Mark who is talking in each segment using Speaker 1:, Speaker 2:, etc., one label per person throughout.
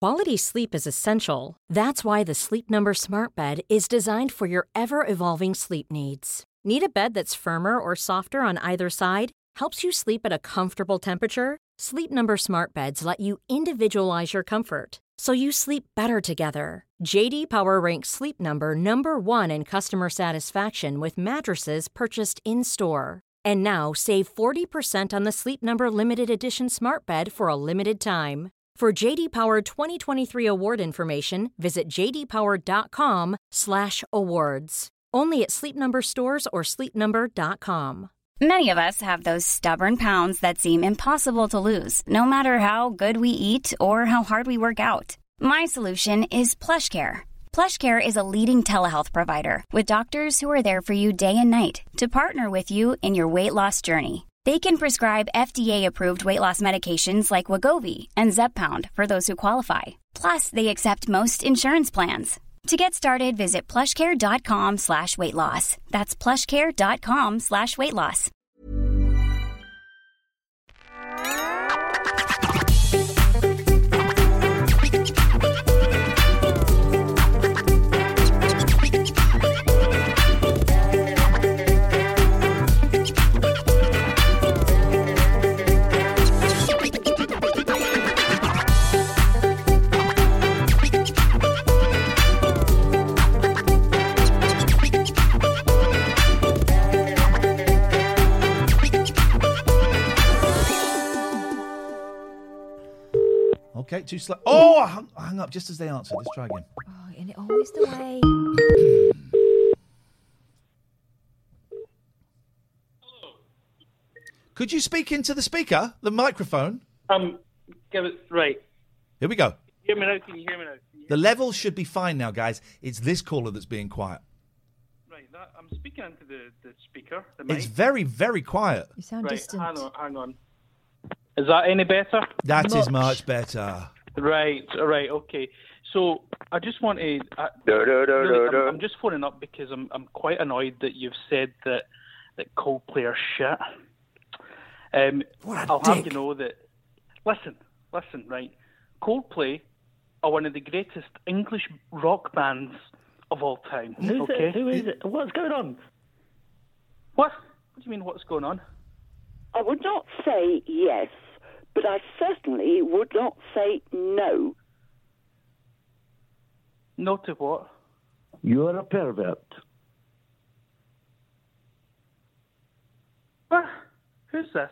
Speaker 1: Quality sleep is essential. That's why the Sleep Number Smart Bed is designed for your ever-evolving sleep needs. Need a bed that's firmer or softer on either side? Helps you sleep at a comfortable temperature? Sleep Number Smart Beds let you individualize your comfort, so you sleep better together. J.D. Power ranks Sleep Number number 1 in customer satisfaction with mattresses purchased in-store. And now, save 40% on the Sleep Number Limited Edition Smart Bed for a limited time. For J.D. Power 2023 award information, visit jdpower.com/awards. Only at Sleep Number stores or sleepnumber.com.
Speaker 2: Many of us have those stubborn pounds that seem impossible to lose, no matter how good we eat or how hard we work out. My solution is PlushCare. PlushCare is a leading telehealth provider with doctors who are there for you day and night to partner with you in your weight loss journey. They can prescribe FDA-approved weight loss medications like Wegovy and Zepbound for those who qualify. Plus, they accept most insurance plans. To get started, visit plushcare.com/weightloss. That's plushcare.com/weightloss.
Speaker 3: Okay, too slow. Oh, I hung up just as they answered. Let's try again.
Speaker 4: Oh, and it always the way.
Speaker 3: Could you speak into the speaker, the microphone?
Speaker 5: Give it right.
Speaker 3: Here we go.
Speaker 5: Hear me now? Can you hear me now?
Speaker 3: The level should be fine now, guys. It's this caller that's being quiet.
Speaker 5: Right, I'm speaking into the speaker. The mic.
Speaker 3: It's very, very quiet.
Speaker 4: You sound
Speaker 5: right,
Speaker 4: distant.
Speaker 5: hang on. Is that any better?
Speaker 3: That is much better.
Speaker 5: Right, okay. So I just want to. I'm just phoning up because I'm quite annoyed that you've said that Coldplay are shit. I'll have you know that. Listen, right. Coldplay are one of the greatest English rock bands of all time.
Speaker 6: Who is it? What's going on?
Speaker 5: What? What do you mean? What's going on?
Speaker 7: I would not say yes, but I certainly would not say no.
Speaker 5: No to what?
Speaker 6: You're a pervert.
Speaker 5: What? Who's this?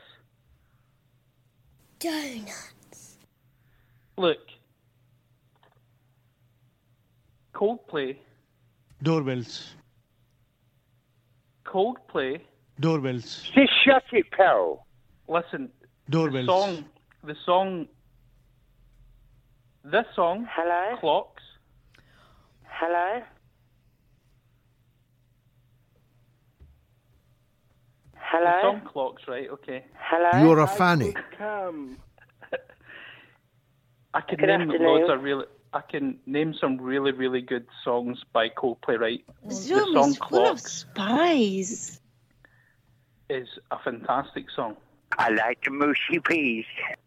Speaker 8: Donuts.
Speaker 5: Look. Coldplay.
Speaker 9: Doorbells.
Speaker 5: Coldplay.
Speaker 9: Doorbells.
Speaker 10: Just shut it, pal.
Speaker 5: Listen.
Speaker 9: Doorbells.
Speaker 5: This song.
Speaker 7: Hello?
Speaker 5: Clocks.
Speaker 7: Hello? Hello?
Speaker 5: The song clocks, right? Okay.
Speaker 7: Hello?
Speaker 9: You're a fanny.
Speaker 5: I can
Speaker 7: Good
Speaker 5: name
Speaker 7: afternoon.
Speaker 5: I can name some really, really good songs by Coldplay, right?
Speaker 8: Zoom
Speaker 5: the song
Speaker 8: is full of
Speaker 5: Clocks
Speaker 8: spies.
Speaker 5: is a fantastic song.
Speaker 10: I like the mushy peas.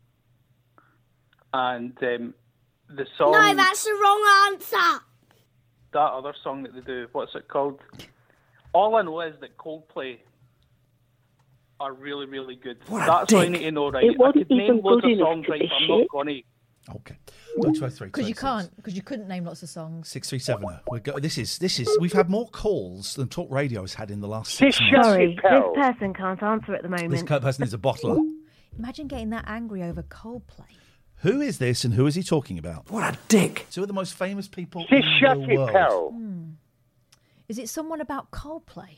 Speaker 5: And the song...
Speaker 8: No, that's the wrong answer.
Speaker 5: That other song that they do, what's it called? All I know is that Coldplay are really, really good. That's all I need to know, right?
Speaker 7: It wasn't
Speaker 5: I could name
Speaker 7: even
Speaker 5: loads
Speaker 7: good
Speaker 5: of
Speaker 7: enough
Speaker 5: songs,
Speaker 7: to
Speaker 5: right,
Speaker 7: be
Speaker 5: but I'm not
Speaker 7: shit.
Speaker 5: going to.
Speaker 3: Okay. 223.
Speaker 4: Because you can't, because you couldn't name lots of songs.
Speaker 3: 6370. This is. We've had more calls than Talk Radio has had in the last 6
Speaker 10: Just
Speaker 3: months.
Speaker 10: shut
Speaker 11: Sorry,
Speaker 10: it, pal.
Speaker 11: this person can't answer at the moment.
Speaker 3: This person is a bottler.
Speaker 4: Imagine getting that angry over Coldplay.
Speaker 3: Who is this and who is he talking about?
Speaker 9: What a dick.
Speaker 3: Two of the most famous people
Speaker 10: Just
Speaker 3: in
Speaker 10: shut
Speaker 3: the
Speaker 10: it,
Speaker 3: world.
Speaker 10: pal.
Speaker 4: Is it someone about Coldplay?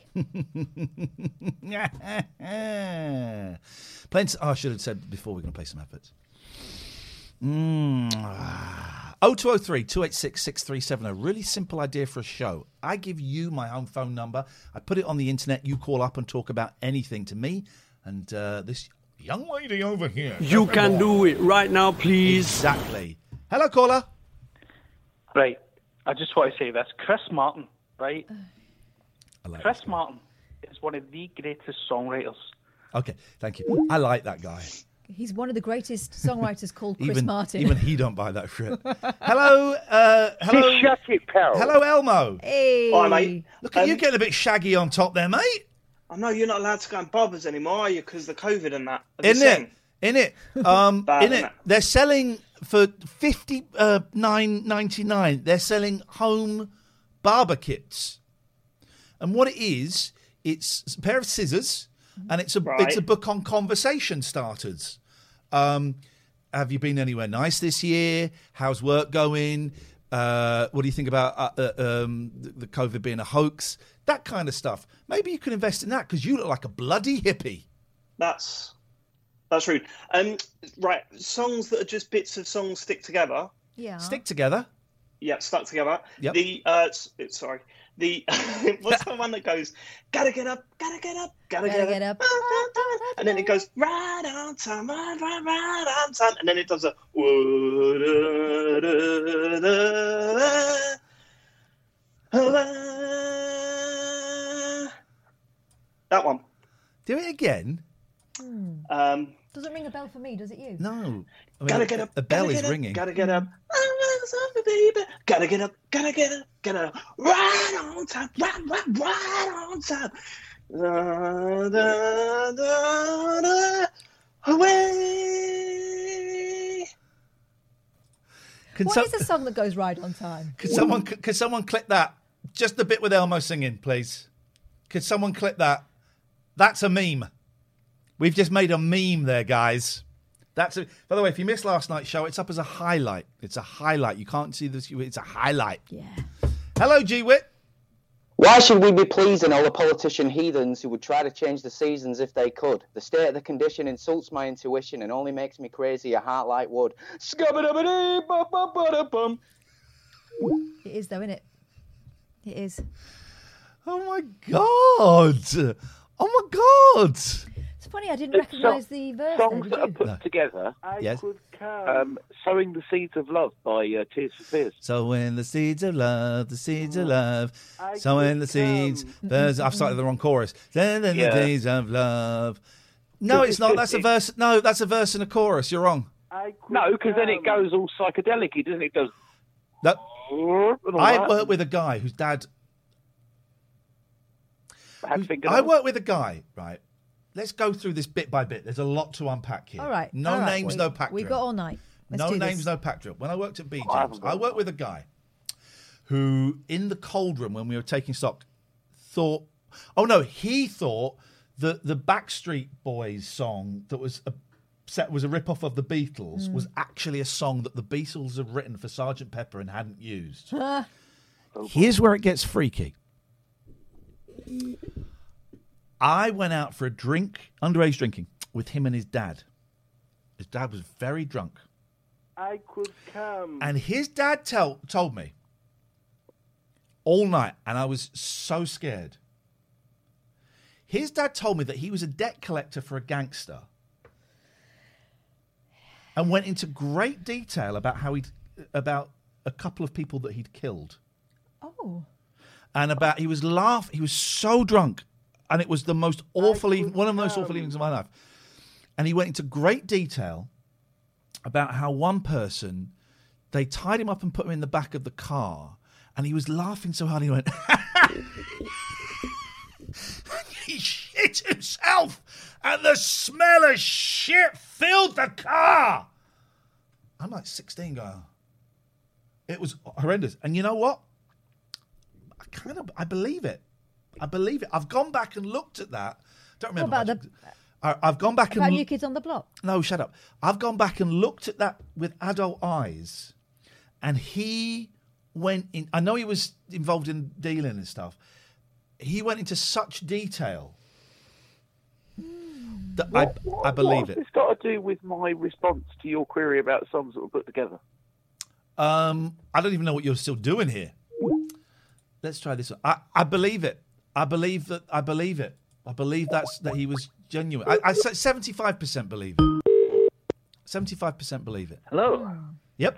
Speaker 3: I should have said before we're going to play some efforts. 0203 286 6370. Really simple idea for a show. I give you my home phone number. I put it on the internet. You call up and talk about anything to me. And this young lady over here.
Speaker 9: You can do it right now, please.
Speaker 3: Exactly. Hello, caller.
Speaker 5: Right. I just want to say this. Chris Martin, right?
Speaker 3: I like
Speaker 5: Chris
Speaker 3: this guy.
Speaker 5: Martin is one of the greatest songwriters.
Speaker 3: Okay, thank you. I like that guy.
Speaker 4: He's one of the greatest songwriters called Chris Martin.
Speaker 3: Even he don't buy that shit. Hello, hello.
Speaker 10: Just shut it, pal.
Speaker 3: Hello, Elmo.
Speaker 4: Hey.
Speaker 12: Hi, mate.
Speaker 3: Look at you getting a bit shaggy on top there, mate.
Speaker 12: I know you're not allowed to go in barbers anymore, are you? Because the COVID and that.
Speaker 3: In it. They're selling for $59.99. They're selling home barber kits, and what it is, it's a pair of scissors, and it's a book on conversation starters. Have you been anywhere nice this year? How's work going? What do you think about the COVID being a hoax? That kind of stuff. Maybe you can invest in that because you look like a bloody hippie.
Speaker 12: That's rude. Right, songs that are just bits of songs stick together.
Speaker 4: Yeah.
Speaker 3: Stick together.
Speaker 12: Yeah, stuck together.
Speaker 3: Yep.
Speaker 12: The what's the one that goes, gotta get up, gotta get up, gotta get up, and then it goes right on time, right on time, and then it does a that one.
Speaker 3: Do it again.
Speaker 4: Doesn't ring a bell for me, does it you?
Speaker 3: No. I mean,
Speaker 12: Gotta get up.
Speaker 3: A bell is
Speaker 12: get up,
Speaker 3: ringing.
Speaker 12: Gotta get up. Baby. Gotta get up. Gotta get up. Get up. Right on time. Right on time. Da, da, da, da, away.
Speaker 4: What is a song that goes right on time?
Speaker 3: Could someone clip that? Just the bit with Elmo singing, please. Could someone clip that? That's a meme. We've just made a meme there, guys. By the way, if you missed last night's show, it's up as a highlight. It's a highlight. You can't see this. It's a highlight.
Speaker 4: Yeah.
Speaker 3: Hello, G-Wit.
Speaker 13: Why should we be pleasing all the politician heathens who would try to change the seasons if they could? The state of the condition insults my intuition and only makes me crazy a heart like wood. Scabba-dabba-dee-ba-ba-ba-da-bum.
Speaker 4: It is, though, isn't it? It is.
Speaker 3: Oh, my God. Oh, my God.
Speaker 4: It's funny, I didn't recognise the verse.
Speaker 10: Songs that are put together.
Speaker 3: Yes.
Speaker 10: Sowing the Seeds of Love by Tears for Fears.
Speaker 3: Sowing the seeds of love, sowing the seeds. I've started the wrong chorus. Then the seeds of love. No, it's not. That's a verse. No, that's a verse and a chorus. You're wrong.
Speaker 10: No, because then it goes all psychedelic, doesn't it? It does.
Speaker 3: No. I work with a guy whose dad. I work with a guy, right? Let's go through this bit by bit. There's a lot to unpack here.
Speaker 4: All right.
Speaker 3: No names, no pack drill.
Speaker 4: We've got all night.
Speaker 3: No names, no pack drill. When I worked at BJ's, I worked with a guy who, in the cold room when we were taking stock, he thought that the Backstreet Boys song that was a rip-off of the Beatles was actually a song that the Beatles had written for Sgt. Pepper and hadn't used. Here's where it gets freaky. I went out for a drink, underage drinking, with him and his dad. His dad was very drunk.
Speaker 10: I could come.
Speaker 3: And his dad told me all night, and I was so scared. His dad told me that he was a debt collector for a gangster and went into great detail about about a couple of people that he'd killed.
Speaker 4: Oh.
Speaker 3: And he was so drunk. And it was the most awful, one of the most awful evenings of my life. And he went into great detail about how one person, they tied him up and put him in the back of the car. And he was laughing so hard, he went, he shit himself. And the smell of shit filled the car. I'm like 16 going, it was horrendous. And you know what? I believe it. I believe it. I've gone back and looked at that. Don't remember.
Speaker 4: What about
Speaker 3: I've gone back
Speaker 4: about New Kids on the Block?
Speaker 3: No, shut up. I've gone back and looked at that with adult eyes, and he went in. I know he was involved in dealing and stuff. He went into such detail that I believe it.
Speaker 10: What's this got to do with my response to your query about songs that were put together?
Speaker 3: I don't even know what you're still doing here. Let's try this one. I believe it. I believe it. I believe that he was genuine. I say 75% believe it. 75% believe it.
Speaker 14: Hello.
Speaker 3: Yep.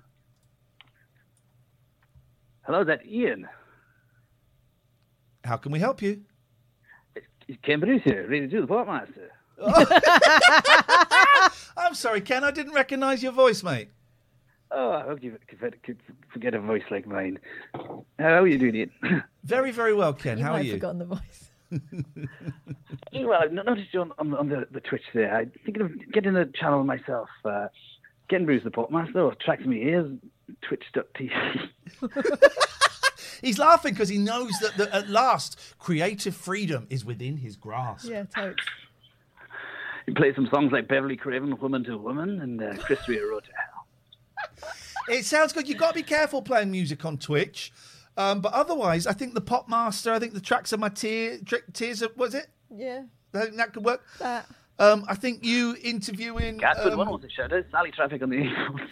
Speaker 14: Hello, is that Ian?
Speaker 3: How can we help you?
Speaker 14: It's Ken Bruce here, ready to do the Portmaster.
Speaker 3: I'm sorry, Ken. I didn't recognise your voice, mate.
Speaker 14: Oh, I hope you could forget a voice like mine. How are you doing it?
Speaker 3: Very, very well, Ken. How are
Speaker 4: I've
Speaker 3: you?
Speaker 4: forgotten the voice.
Speaker 14: Well, I've noticed you on the Twitch there. I'm thinking of getting a channel myself. Ken Bruce, the Pop Master, or Tracks Me Ears, twitch.tv.
Speaker 3: He's laughing because he knows that at last creative freedom is within his grasp.
Speaker 4: Yeah, totes.
Speaker 14: You play some songs like Beverly Craven, Woman to Woman, and Chris Rea, Road to Hell.
Speaker 3: It sounds good. You've got to be careful playing music on Twitch. But otherwise, I think the Pop Master, I think the Tracks of My Tears, was it?
Speaker 4: Yeah.
Speaker 3: I think that could work.
Speaker 4: That.
Speaker 3: I think you interviewing...
Speaker 14: Gatwood, one was a shadow. Sally Traffic on the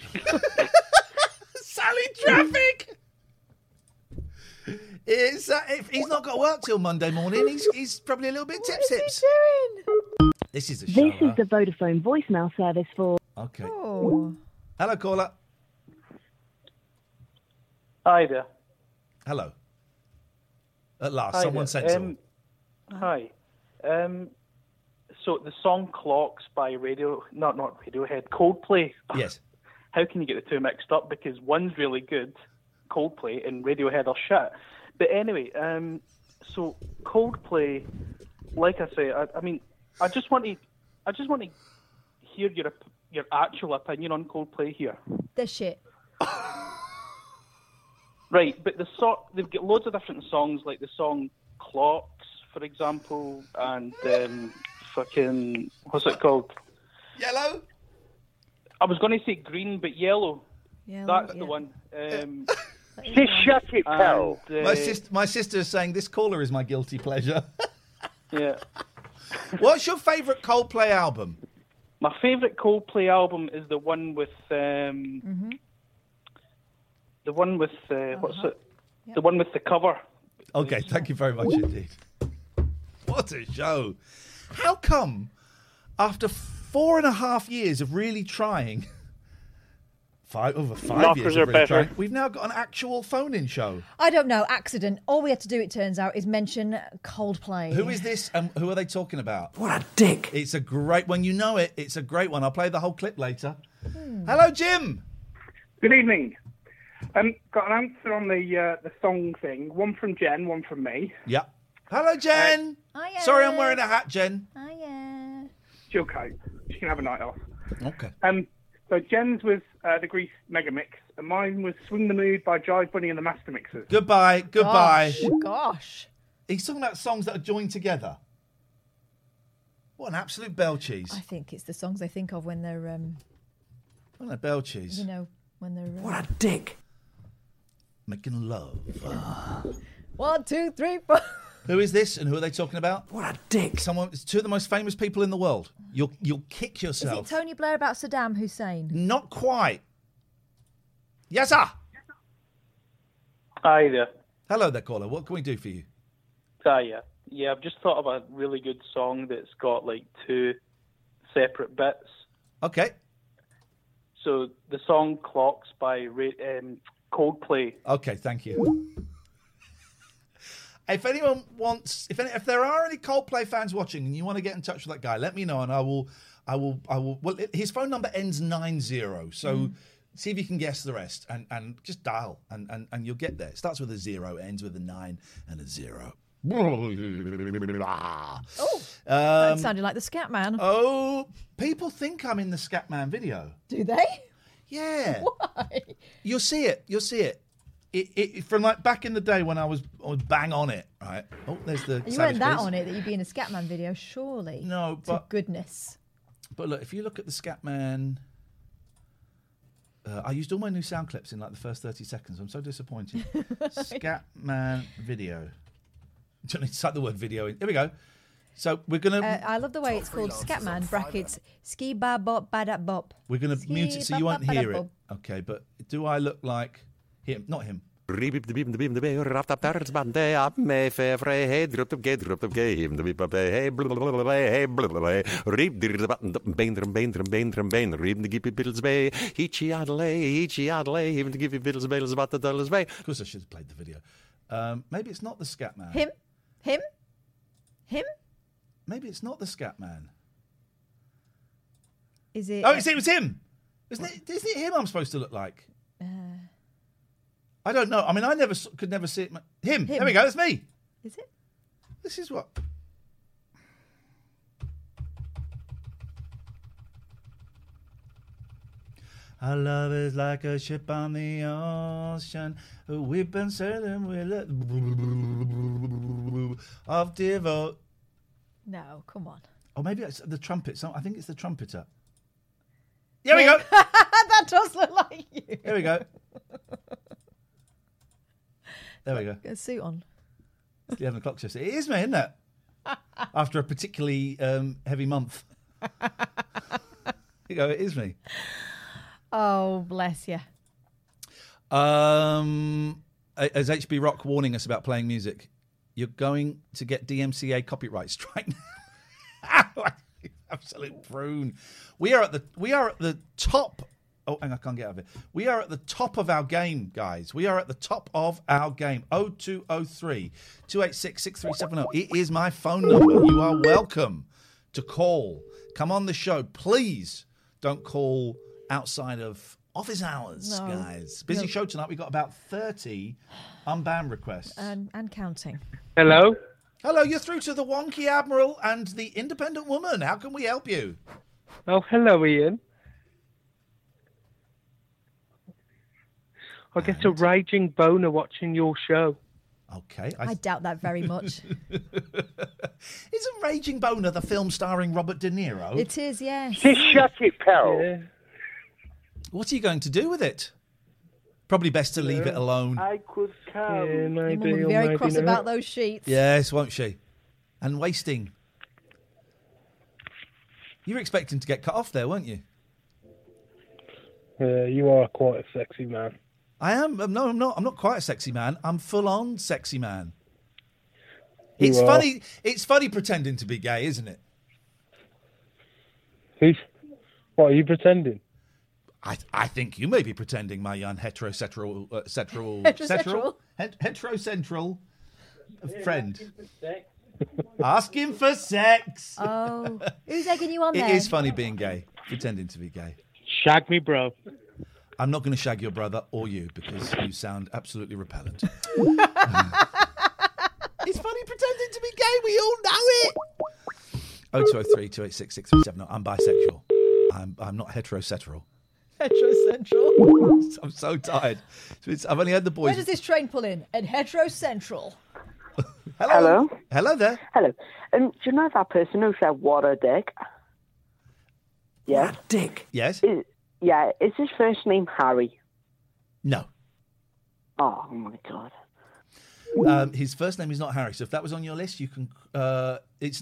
Speaker 3: Sally Traffic! If he's not got to work till Monday morning, he's probably a little bit
Speaker 4: What is
Speaker 3: tip-sips.
Speaker 4: he doing?
Speaker 3: This is a show.
Speaker 11: This is the Vodafone voicemail service for...
Speaker 3: Okay.
Speaker 4: Oh.
Speaker 3: Hello, caller.
Speaker 5: Hi there.
Speaker 3: Hello. At last,
Speaker 5: Hi
Speaker 3: someone
Speaker 5: there.
Speaker 3: sensible.
Speaker 5: Hi. So the song Clocks by not Radiohead, Coldplay.
Speaker 3: Yes.
Speaker 5: How can you get the two mixed up? Because one's really good, Coldplay, and Radiohead are shit. But anyway, so Coldplay, like I say, I just want to hear your actual opinion on Coldplay here.
Speaker 4: They're shit.
Speaker 5: Right, but they've got loads of different songs, like the song Clocks, for example, and fucking, what's it called?
Speaker 3: Yellow?
Speaker 5: I was going to say Green, but Yellow. That's the one.
Speaker 10: Just shut it, pal.
Speaker 3: My sister is saying this caller is my guilty pleasure.
Speaker 5: Yeah.
Speaker 3: What's your favourite Coldplay album?
Speaker 5: My favourite Coldplay album is the one with the one with what's it? Yep. The one with the cover.
Speaker 3: Okay, thank you very much indeed. What a show! How come after 4.5 years of really trying, over 5 years of really trying, we've now got an actual phone-in show?
Speaker 4: I don't know. Accident. All we had to do, it turns out, is mention Coldplay.
Speaker 3: Who is this and who are they talking about?
Speaker 9: What a dick.
Speaker 3: It's a great one. You know it. It's a great one. I'll play the whole clip later. Hello, Jim.
Speaker 15: Good evening. Got an answer on the song thing. One from Jen, one from me.
Speaker 3: Yeah. Hello, Jen.
Speaker 4: Hiya.
Speaker 3: Sorry, I'm wearing a hat, Jen.
Speaker 4: Hiya.
Speaker 15: She'll cope. She can have a night off.
Speaker 3: Okay.
Speaker 15: So Jen's was the Grease Mega Mix, and mine was Swing the Mood by Jive Bunny and the Master Mixers.
Speaker 3: Goodbye.
Speaker 4: Gosh.
Speaker 3: He's talking about songs that are joined together. What an absolute bell cheese.
Speaker 4: I think it's the songs they think of when they're...
Speaker 3: What a bell cheese.
Speaker 4: You know, when they're...
Speaker 9: What a dick.
Speaker 3: Making love.
Speaker 4: 1, 2, 3, 4...
Speaker 3: Who is this and who are they talking about?
Speaker 9: What a dick.
Speaker 3: It's two of the most famous people in the world. You'll kick yourself.
Speaker 4: Is it Tony Blair about Saddam Hussein?
Speaker 3: Not quite. Yes, sir.
Speaker 5: Hi there.
Speaker 3: Hello there, caller. What can we do for you?
Speaker 5: Yeah, I've just thought of a really good song that's got like two separate bits.
Speaker 3: Okay.
Speaker 5: So the song Clocks by Coldplay.
Speaker 3: Okay, thank you. If anyone wants, if there are any Coldplay fans watching and you want to get in touch with that guy, let me know and I will. Well, his phone number ends 90, so see if you can guess the rest and just dial and you'll get there. It starts with a 0, ends with a 9 and a 0.
Speaker 4: That sounded like the Scatman.
Speaker 3: Oh, people think I'm in the Scatman video.
Speaker 4: Do they?
Speaker 3: Yeah.
Speaker 4: Why?
Speaker 3: You'll see it. It from like back in the day when I was bang on it, right? Oh, there's the.
Speaker 4: You weren't that on it that you'd be in a Scatman video, surely.
Speaker 3: No,
Speaker 4: but goodness.
Speaker 3: But look, if you look at the Scatman, I used all my new sound clips in like the first 30 seconds. I'm so disappointed. Scatman video. Don't need to type the word video in. Here we go. So we're gonna.
Speaker 4: I love the way it's called Scatman brackets ski ba bop ba da bop.
Speaker 3: We're gonna mute it so you won't hear it. Okay, but do I look like him? Not him. Of course, I should have played the video. Maybe it's not the Scatman.
Speaker 4: Him?
Speaker 3: Maybe it's not the Scatman.
Speaker 4: Is it?
Speaker 3: Oh, it was him. Isn't it him I'm supposed to look like? I don't know. I mean, I could never see it. Him. There we go. That's me.
Speaker 4: Is it?
Speaker 3: This is what. Our love is like a ship on the ocean. We've been sailing with it of devote.
Speaker 4: No, come on.
Speaker 3: Or maybe it's the trumpet. So I think it's the trumpeter. Here we go.
Speaker 4: That does look like you.
Speaker 3: Here we go. There we go.
Speaker 4: Get a suit on.
Speaker 3: It's the 11 o'clock shift. It is me, isn't it? After a particularly heavy month. Here you go. It is me.
Speaker 4: Oh, bless you.
Speaker 3: As HB Rock warning us about playing music, you're going to get DMCA copyright strike. Absolute prune. We are at the top. Oh, hang on, I can't get out of it. We are at the top of our game, guys. We are at the top of our game. 0203 286 6370. It is my phone number. You are welcome to call. Come on the show. Please don't call outside of office hours, guys. Busy show tonight. We've got about 30 unbanned requests.
Speaker 4: And counting.
Speaker 12: Hello?
Speaker 3: Hello, you're through to the Wonky Admiral and the Independent Woman. How can we help you?
Speaker 12: Oh, hello, Ian. I get a raging boner watching your show.
Speaker 3: Okay.
Speaker 4: I doubt that very much.
Speaker 3: Isn't Raging Boner the film starring Robert De Niro?
Speaker 4: It is, yes.
Speaker 10: Just shut it, pal.
Speaker 12: Yeah.
Speaker 3: What are you going to do with it? Probably best to leave it alone.
Speaker 10: I could come.
Speaker 12: Yeah,
Speaker 4: Your
Speaker 12: maybe,
Speaker 4: mum will be
Speaker 12: or
Speaker 4: very
Speaker 12: maybe
Speaker 4: cross
Speaker 12: not.
Speaker 4: about those sheets.
Speaker 3: Yes, won't she? And wasting. You were expecting to get cut off there, weren't you?
Speaker 12: You are quite a sexy man.
Speaker 3: I am. No, I'm not. I'm not quite a sexy man. I'm full-on sexy man.
Speaker 12: You
Speaker 3: It's
Speaker 12: are.
Speaker 3: funny. It's funny pretending to be gay, isn't it?
Speaker 12: What are you pretending?
Speaker 3: I think you may be pretending, my young heterosexual friend. Asking for sex.
Speaker 4: Oh, who's egging you on
Speaker 3: It
Speaker 4: there?
Speaker 3: is funny being gay, pretending to be gay.
Speaker 12: Shag me, bro.
Speaker 3: I'm not going to shag your brother or you because you sound absolutely repellent. It's funny pretending to be gay. We all know it. 0203 286 6370. I'm bisexual. I'm not heterosexual.
Speaker 4: Heterocentral.
Speaker 3: I'm so tired. I've only had the boys.
Speaker 4: Where does this train pull in? At Heterocentral.
Speaker 10: Hello?
Speaker 3: Hello there.
Speaker 10: Hello. Do you know that person who said, what a dick? Yes?
Speaker 9: Dick.
Speaker 3: Yes?
Speaker 10: Is his first name Harry?
Speaker 3: No.
Speaker 10: Oh, my God.
Speaker 3: His first name is not Harry. So if that was on your list, you can. It's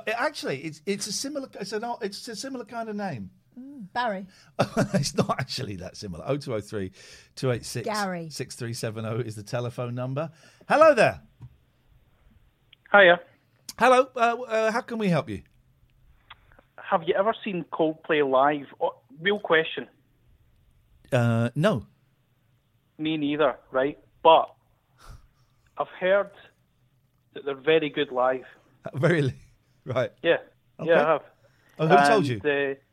Speaker 3: a similar kind of name.
Speaker 4: Barry.
Speaker 3: It's not actually that similar. 0203 286
Speaker 4: Gary.
Speaker 3: 6370 is the telephone number. Hello there.
Speaker 5: Hiya.
Speaker 3: Hello. How can we help you?
Speaker 5: Have you ever seen Coldplay live? Oh, real question.
Speaker 3: No.
Speaker 5: Me neither, right? But I've heard that they're very good live.
Speaker 3: Really? Right.
Speaker 5: Yeah.
Speaker 3: Okay.
Speaker 5: Yeah, I have.
Speaker 3: Oh, who told you?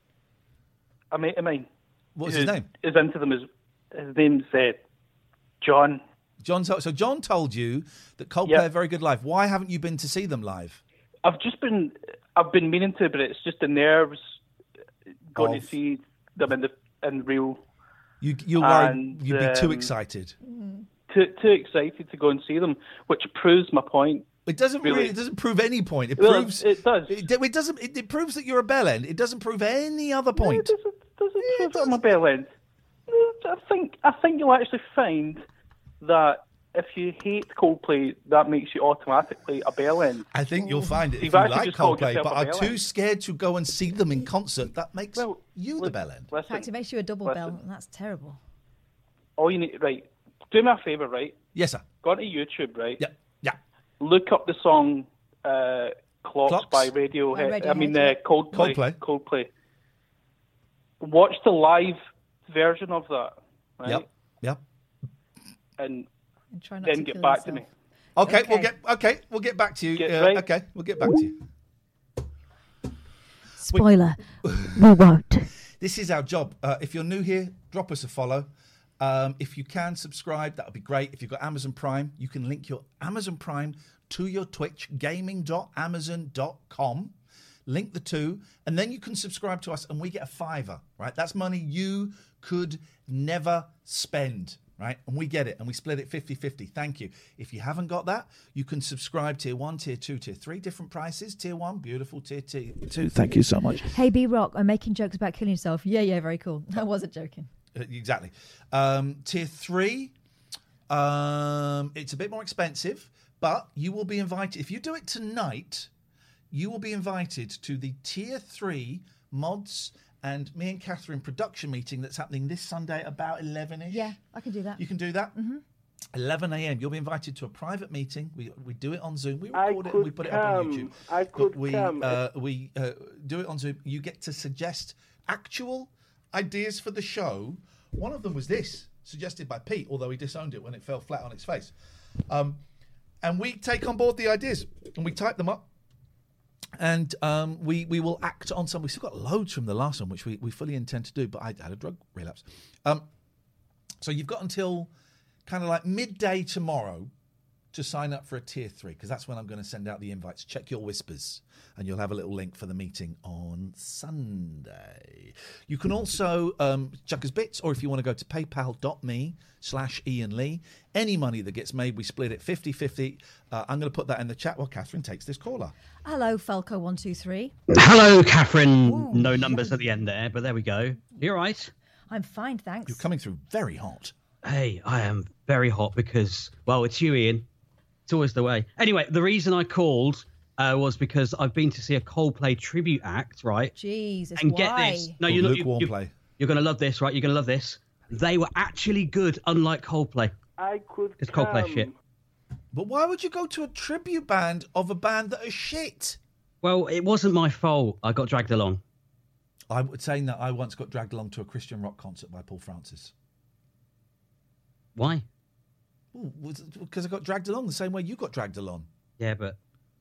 Speaker 5: A mate of mine.
Speaker 3: What's his name?
Speaker 5: Is into them. His name's John.
Speaker 3: John told you that Coldplay are very good live. Why haven't you been to see them live?
Speaker 5: I've been meaning to, but it's just the nerves going to see them in real.
Speaker 3: You're worried you'd be too excited.
Speaker 5: Too excited to go and see them, which proves my point.
Speaker 3: It doesn't really. It doesn't prove any point. It
Speaker 5: Well,
Speaker 3: proves
Speaker 5: it does.
Speaker 3: It doesn't. It proves that you're a bell end. It doesn't prove any other point.
Speaker 5: It doesn't prove that I'm a bell end. I think you'll actually find that if you hate Coldplay, that makes you automatically a bell end.
Speaker 3: I think you'll find it if
Speaker 5: You've
Speaker 3: you
Speaker 5: actually
Speaker 3: like
Speaker 5: just called
Speaker 3: Coldplay,
Speaker 5: yourself
Speaker 3: but
Speaker 5: a
Speaker 3: are
Speaker 5: bell
Speaker 3: too
Speaker 5: end.
Speaker 3: scared to go and see them in concert. That makes you the bell end.
Speaker 4: In fact, it makes you a double
Speaker 5: Listen.
Speaker 4: bell, and that's terrible.
Speaker 5: All you need, right? Do me a favour, right?
Speaker 3: Yes, sir.
Speaker 5: Go onto YouTube, right?
Speaker 3: Yeah.
Speaker 5: Look up the song "Clocks" by Radiohead.
Speaker 4: By Radiohead,
Speaker 5: I mean,
Speaker 4: yeah.
Speaker 5: Coldplay. Watch the live version of that, right?
Speaker 3: Yep.
Speaker 5: And
Speaker 4: try not
Speaker 5: then
Speaker 4: to
Speaker 5: get
Speaker 4: kill
Speaker 5: back to
Speaker 4: yourself.
Speaker 5: me.
Speaker 3: Okay, we'll get back to you.
Speaker 5: Right.
Speaker 3: Okay, we'll get back to you.
Speaker 11: Spoiler, we won't.
Speaker 3: This is our job. If you're new here, drop us a follow. If you can subscribe, that would be great. If you've got Amazon Prime, you can link your Amazon Prime to your Twitch, gaming.amazon.com. Link the two, and then you can subscribe to us, and we get a $5, right? That's money you could never spend, right? And we get it, and we split it 50-50. Thank you. If you haven't got that, you can subscribe Tier 1, Tier 2, Tier 3, different prices. Tier 1, beautiful. Tier 2, thank you so much.
Speaker 4: Hey, B-Rock, I'm making jokes about killing yourself. Yeah, very cool. I wasn't joking.
Speaker 3: Exactly. Tier 3, it's a bit more expensive, but you will be invited. If you do it tonight, you will be invited to the Tier 3 mods and me and Catherine production meeting that's happening this Sunday about 11ish.
Speaker 4: Yeah, I can do that.
Speaker 3: You can do that?
Speaker 4: Mm-hmm.
Speaker 3: 11 a.m. You'll be invited to a private meeting. We do it on Zoom. We record it and we put it up on YouTube.
Speaker 6: I could
Speaker 3: come. We do it on Zoom. You get to suggest actual ideas for the show. One of them was this, suggested by Pete, although he disowned it when it fell flat on its face. And we take on board the ideas and we type them up. And we will act on some. We've still got loads from the last one, which we fully intend to do, but I had a drug relapse. So you've got until kind of like midday tomorrow to sign up for a Tier 3, because that's when I'm going to send out the invites. Check your whispers, and you'll have a little link for the meeting on Sunday. You can also chuck us bits, or if you want to go to paypal.me/Ian Lee. Any money that gets made, we split it 50-50. I'm going to put that in the chat while Catherine takes this caller.
Speaker 4: Hello, Falco123.
Speaker 16: Hello, Catherine. Ooh, no numbers at the end there, but there we go. You're right.
Speaker 4: I'm fine, thanks.
Speaker 3: You're coming through very hot.
Speaker 16: Hey, I am very hot because, well, it's you, Ian. It's always the way. Anyway, the reason I called was because I've been to see a Coldplay tribute act, right?
Speaker 4: Jesus,
Speaker 16: and
Speaker 4: why?
Speaker 16: Get this. No, you're going to love this, right? You're going to love this. They were actually good, unlike Coldplay.
Speaker 6: I could
Speaker 16: It's Coldplay shit.
Speaker 3: But why would you go to a tribute band of a band that is shit?
Speaker 16: Well, it wasn't my fault. I got dragged along.
Speaker 3: I would say that I once got dragged along to a Christian rock concert by Paul Francis.
Speaker 16: Why?
Speaker 3: Because I got dragged along the same way you got dragged along.
Speaker 16: Yeah, but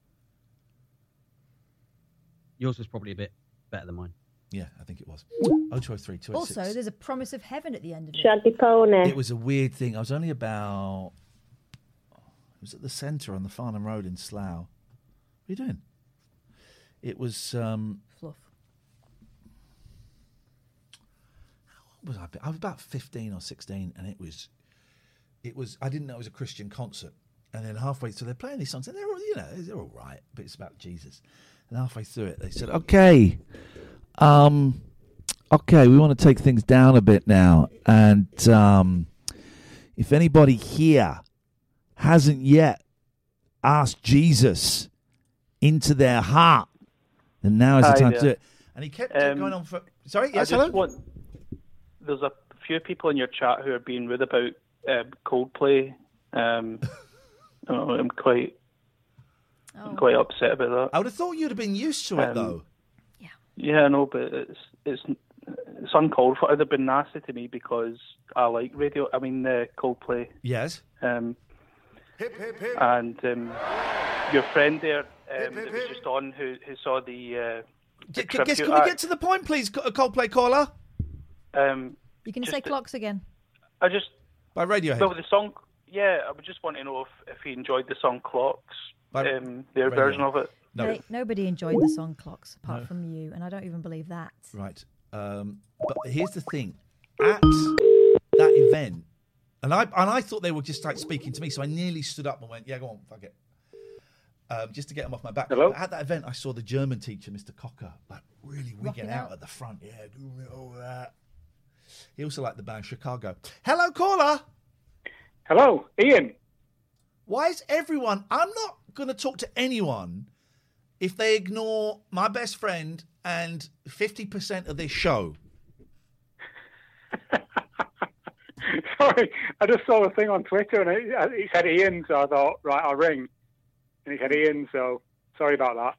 Speaker 16: yours was probably a bit better than mine.
Speaker 3: Yeah, I think it was. 0203 286.
Speaker 4: Also, there's a promise of heaven at the end of it.
Speaker 7: Shaggy Pony.
Speaker 3: It was a weird thing. I was only about... It was at the centre on the Farnham Road in Slough. What are you doing? It was...
Speaker 4: Fluff.
Speaker 3: How old was I? I was about 15 or 16, and it was... I didn't know it was a Christian concert. And then halfway through, they're playing these songs, and they're all right, but it's about Jesus. And halfway through it, they said, okay, we want to take things down a bit now. And if anybody here hasn't yet asked Jesus into their heart, then now is the time to do it. And he kept going on for... Sorry, yes, hello?
Speaker 5: There's a few people in your chat who are being rude about Coldplay. I'm quite upset about that.
Speaker 3: I would have thought you'd have been used to it, though.
Speaker 5: Yeah, I know, but it's uncalled for. It would have been nasty to me because I like Coldplay.
Speaker 3: Yes.
Speaker 5: And your friend there that was just on who saw the
Speaker 3: can we get to the point, please, Coldplay caller?
Speaker 4: You can say clocks again.
Speaker 3: By Radiohead.
Speaker 5: Well, the song, yeah, I would just want to know if he enjoyed the song Clocks, their version of it.
Speaker 3: No.
Speaker 4: Nobody enjoyed the song Clocks apart from you, and I don't even believe that.
Speaker 3: Right. But here's the thing. At that event, and I thought they were just like speaking to me, so I nearly stood up and went, yeah, go on, fuck it. Just to get them off my back.
Speaker 5: Hello?
Speaker 3: But at that event, I saw the German teacher, Mr. Cocker, like really wigging out at the front. Yeah, doing all that. He also liked the band Chicago. Hello, caller.
Speaker 15: Hello, Ian.
Speaker 3: Why is everyone... I'm not going to talk to anyone if they ignore my best friend and 50% of this show.
Speaker 15: Sorry, I just saw a thing on Twitter and it said Ian, so I thought, right, I'll ring. And it said Ian, so sorry about that.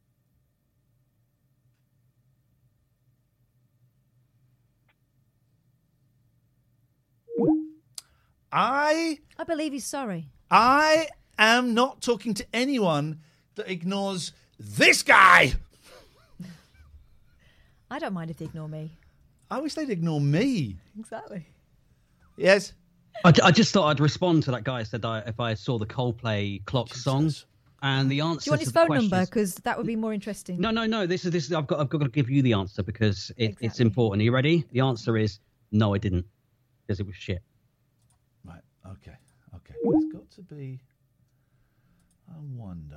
Speaker 4: I believe he's sorry.
Speaker 3: I am not talking to anyone that ignores this guy.
Speaker 4: I don't mind if they ignore me.
Speaker 3: I wish they'd ignore me.
Speaker 4: Exactly.
Speaker 3: Yes.
Speaker 16: I just thought I'd respond to that guy who said if I saw the Coldplay clock songs, and the answer.
Speaker 4: Do you want his phone number? Because that would be more interesting.
Speaker 16: No. This is. I've got to give you the answer because it's important. Are you ready? The answer is no, I didn't, because it was shit.
Speaker 3: Right. Okay. There's got to be. I wonder.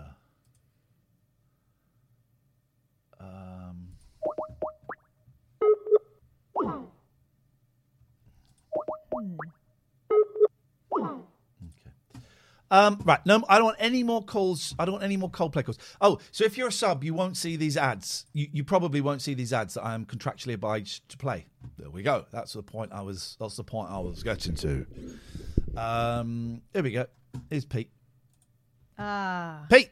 Speaker 3: Right. No, I don't want any more calls. I don't want any more Coldplay calls. Oh, so if you're a sub, you won't see these ads. You probably won't see these ads that I am contractually obliged to play. There we go. That's the point I was getting to. Here we go. Here's Pete. Pete.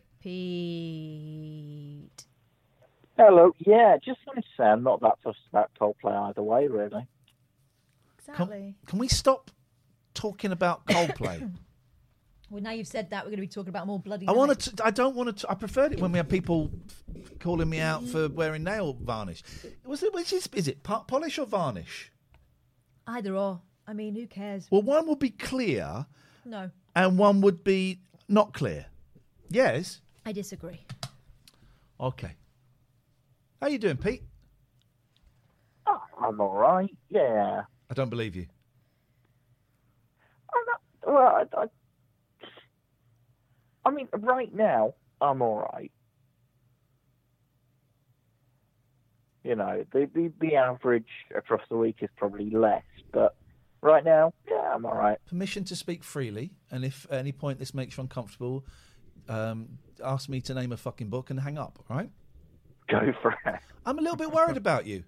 Speaker 17: Hello. Yeah, just wanted to say I'm not that fussed about Coldplay either way, really.
Speaker 4: Exactly.
Speaker 3: Can we stop talking about Coldplay?
Speaker 4: Well, now you've said that, we're going to be talking about more bloody.
Speaker 3: I don't want to. I preferred it when we had people calling me out for wearing nail varnish. Which is it polish or varnish?
Speaker 4: Either or. I mean, who cares?
Speaker 3: Well, one would be clear.
Speaker 4: No.
Speaker 3: And one would be not clear. Yes.
Speaker 4: I disagree.
Speaker 3: Okay. How you doing, Pete?
Speaker 17: Oh, I'm all right. Yeah.
Speaker 3: I don't believe you.
Speaker 17: I mean, right now, I'm all right. You know, the average across the week is probably less, but right now, yeah, I'm all right.
Speaker 3: Permission to speak freely, and if at any point this makes you uncomfortable, ask me to name a fucking book and hang up, all right?
Speaker 17: Go for it.
Speaker 3: I'm a little bit worried about you.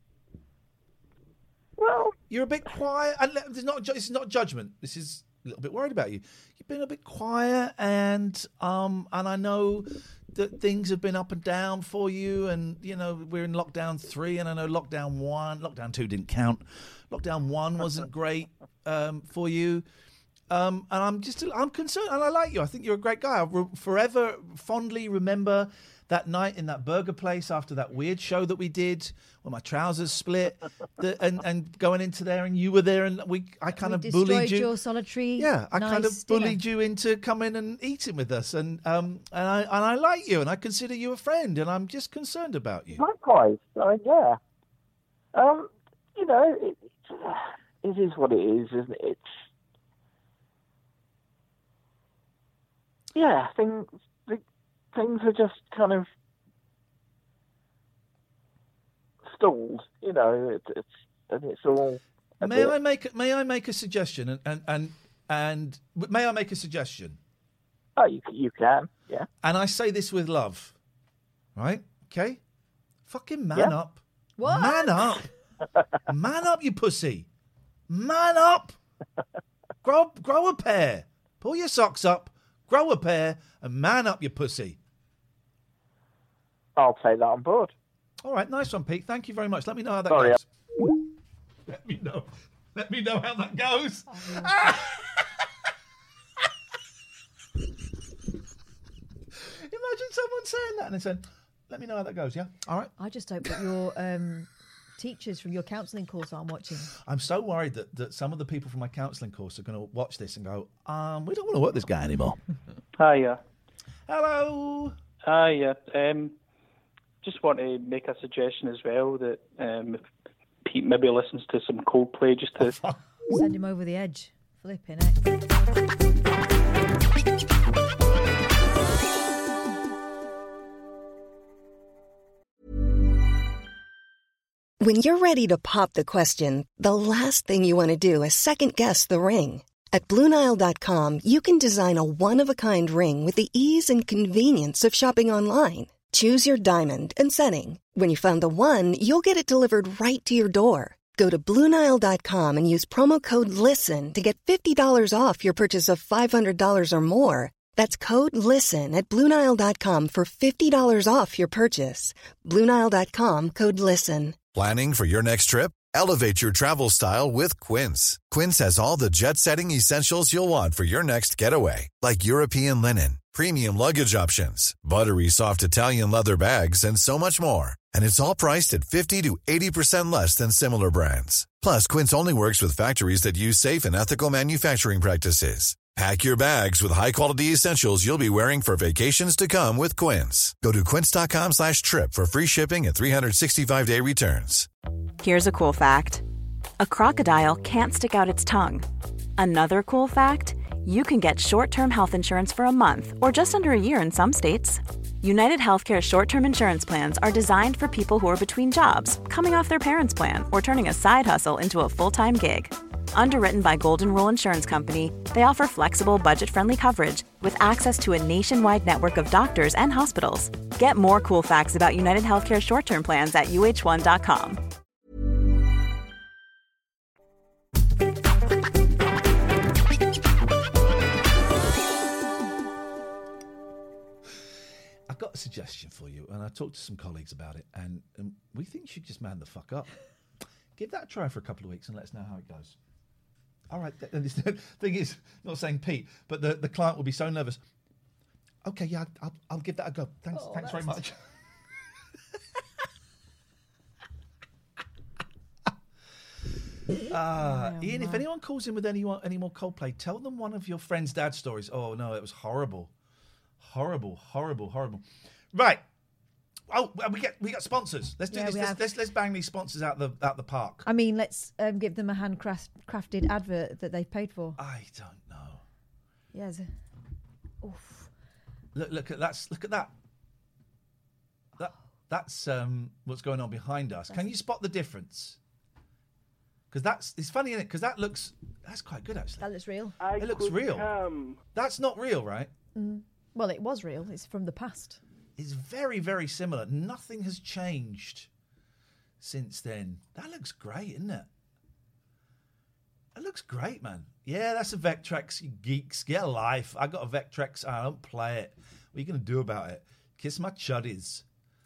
Speaker 17: Well,
Speaker 3: you're a bit quiet, and it's not judgment. This is a little bit worried about you. You've been a bit quiet, and I know that things have been up and down for you, and you know we're in lockdown 3, and I know lockdown 2 didn't count. Lockdown 1 wasn't great for you, and I'm concerned, and I like you. I think you're a great guy. I'll forever fondly remember that night in that burger place after that weird show that we did when my trousers split, and going into there, and you were there, and I kind of bullied you.
Speaker 4: Your solitary.
Speaker 3: Yeah, I
Speaker 4: nice
Speaker 3: kind of
Speaker 4: dinner.
Speaker 3: bullied you into coming and eating with us, and I like you, and I consider you a friend, and I'm just concerned about you.
Speaker 17: Likewise, yeah. You know, it is what it is, isn't it? Things are just kind of stalled, you know. It's all.
Speaker 3: May I make a suggestion? And may I make a suggestion?
Speaker 17: Oh, you can, yeah.
Speaker 3: And I say this with love, right? Okay, fucking man up.
Speaker 4: What?
Speaker 3: Man up. Man up, you pussy. Man up. Grow a pair. Pull your socks up. Grow a pair and man up, you pussy.
Speaker 17: I'll take that on board.
Speaker 3: All right, nice one, Pete. Thank you very much. Let me know how that goes. Let me know. Let me know how that goes. Imagine someone saying that and then saying, "Let me know how that goes." Yeah. All right.
Speaker 4: I just hope that your teachers from your counselling course aren't watching.
Speaker 3: I'm so worried that some of the people from my counselling course are going to watch this and go, we don't want to work this guy anymore.
Speaker 5: Hiya.
Speaker 3: Hello.
Speaker 5: Hiya. Just want to make a suggestion as well that if Pete maybe listens to some Coldplay just to...
Speaker 4: Send him over the edge. Flipping it.
Speaker 18: When you're ready to pop the question, the last thing you want to do is second-guess the ring. At BlueNile.com, you can design a one-of-a-kind ring with the ease and convenience of shopping online. Choose your diamond and setting. When you find the one, you'll get it delivered right to your door. Go to BlueNile.com and use promo code LISTEN to get $50 off your purchase of $500 or more. That's code LISTEN at BlueNile.com for $50 off your purchase. BlueNile.com, code LISTEN.
Speaker 19: Planning for your next trip? Elevate your travel style with Quince. Quince has all the jet-setting essentials you'll want for your next getaway, like European linen, premium luggage options, buttery soft Italian leather bags, and so much more. And it's all priced at 50 to 80% less than similar brands. Plus, Quince only works with factories that use safe and ethical manufacturing practices. Pack your bags with high-quality essentials you'll be wearing for vacations to come with Quince. Go to quince.com/trip for free shipping and 365-day returns.
Speaker 20: Here's a cool fact. A crocodile can't stick out its tongue. Another cool fact, you can get short-term health insurance for a month or just under a year in some states. United Healthcare short-term insurance plans are designed for people who are between jobs, coming off their parents' plan, or turning a side hustle into a full-time gig. Underwritten by Golden Rule Insurance Company, they offer flexible, budget-friendly coverage with access to a nationwide network of doctors and hospitals. Get more cool facts about United Healthcare short-term plans at uh1.com.
Speaker 3: I've got a suggestion for you, and I talked to some colleagues about it, and we think you should just man the fuck up. Give that a try for a couple of weeks and let us know how it goes. All right. And the thing is, not saying Pete, but the client will be so nervous. Okay, yeah, I'll give that a go. Thanks very much. Ian, if anyone calls in with any more Coldplay, tell them one of your friend's dad stories. Oh no, it was horrible. Horrible. Right. Oh, we got sponsors. Let's do this. Let's bang these sponsors out the park.
Speaker 4: I mean, let's give them a handcrafted advert that they've paid for.
Speaker 3: I don't know.
Speaker 4: Yes. Oof.
Speaker 3: Look at that. That's what's going on behind us. Can you spot the difference? Because it's funny, isn't it? Because that's quite good actually.
Speaker 4: That looks real.
Speaker 3: It looks real. That's not real, right?
Speaker 4: Mm. Well, it was real. It's from the past.
Speaker 3: It's very, very similar. Nothing has changed since then. That looks great, isn't it? That looks great, man. Yeah, that's a Vectrex, you geeks. Get a life. I got a Vectrex. I don't play it. What are you going to do about it? Kiss my chuddies.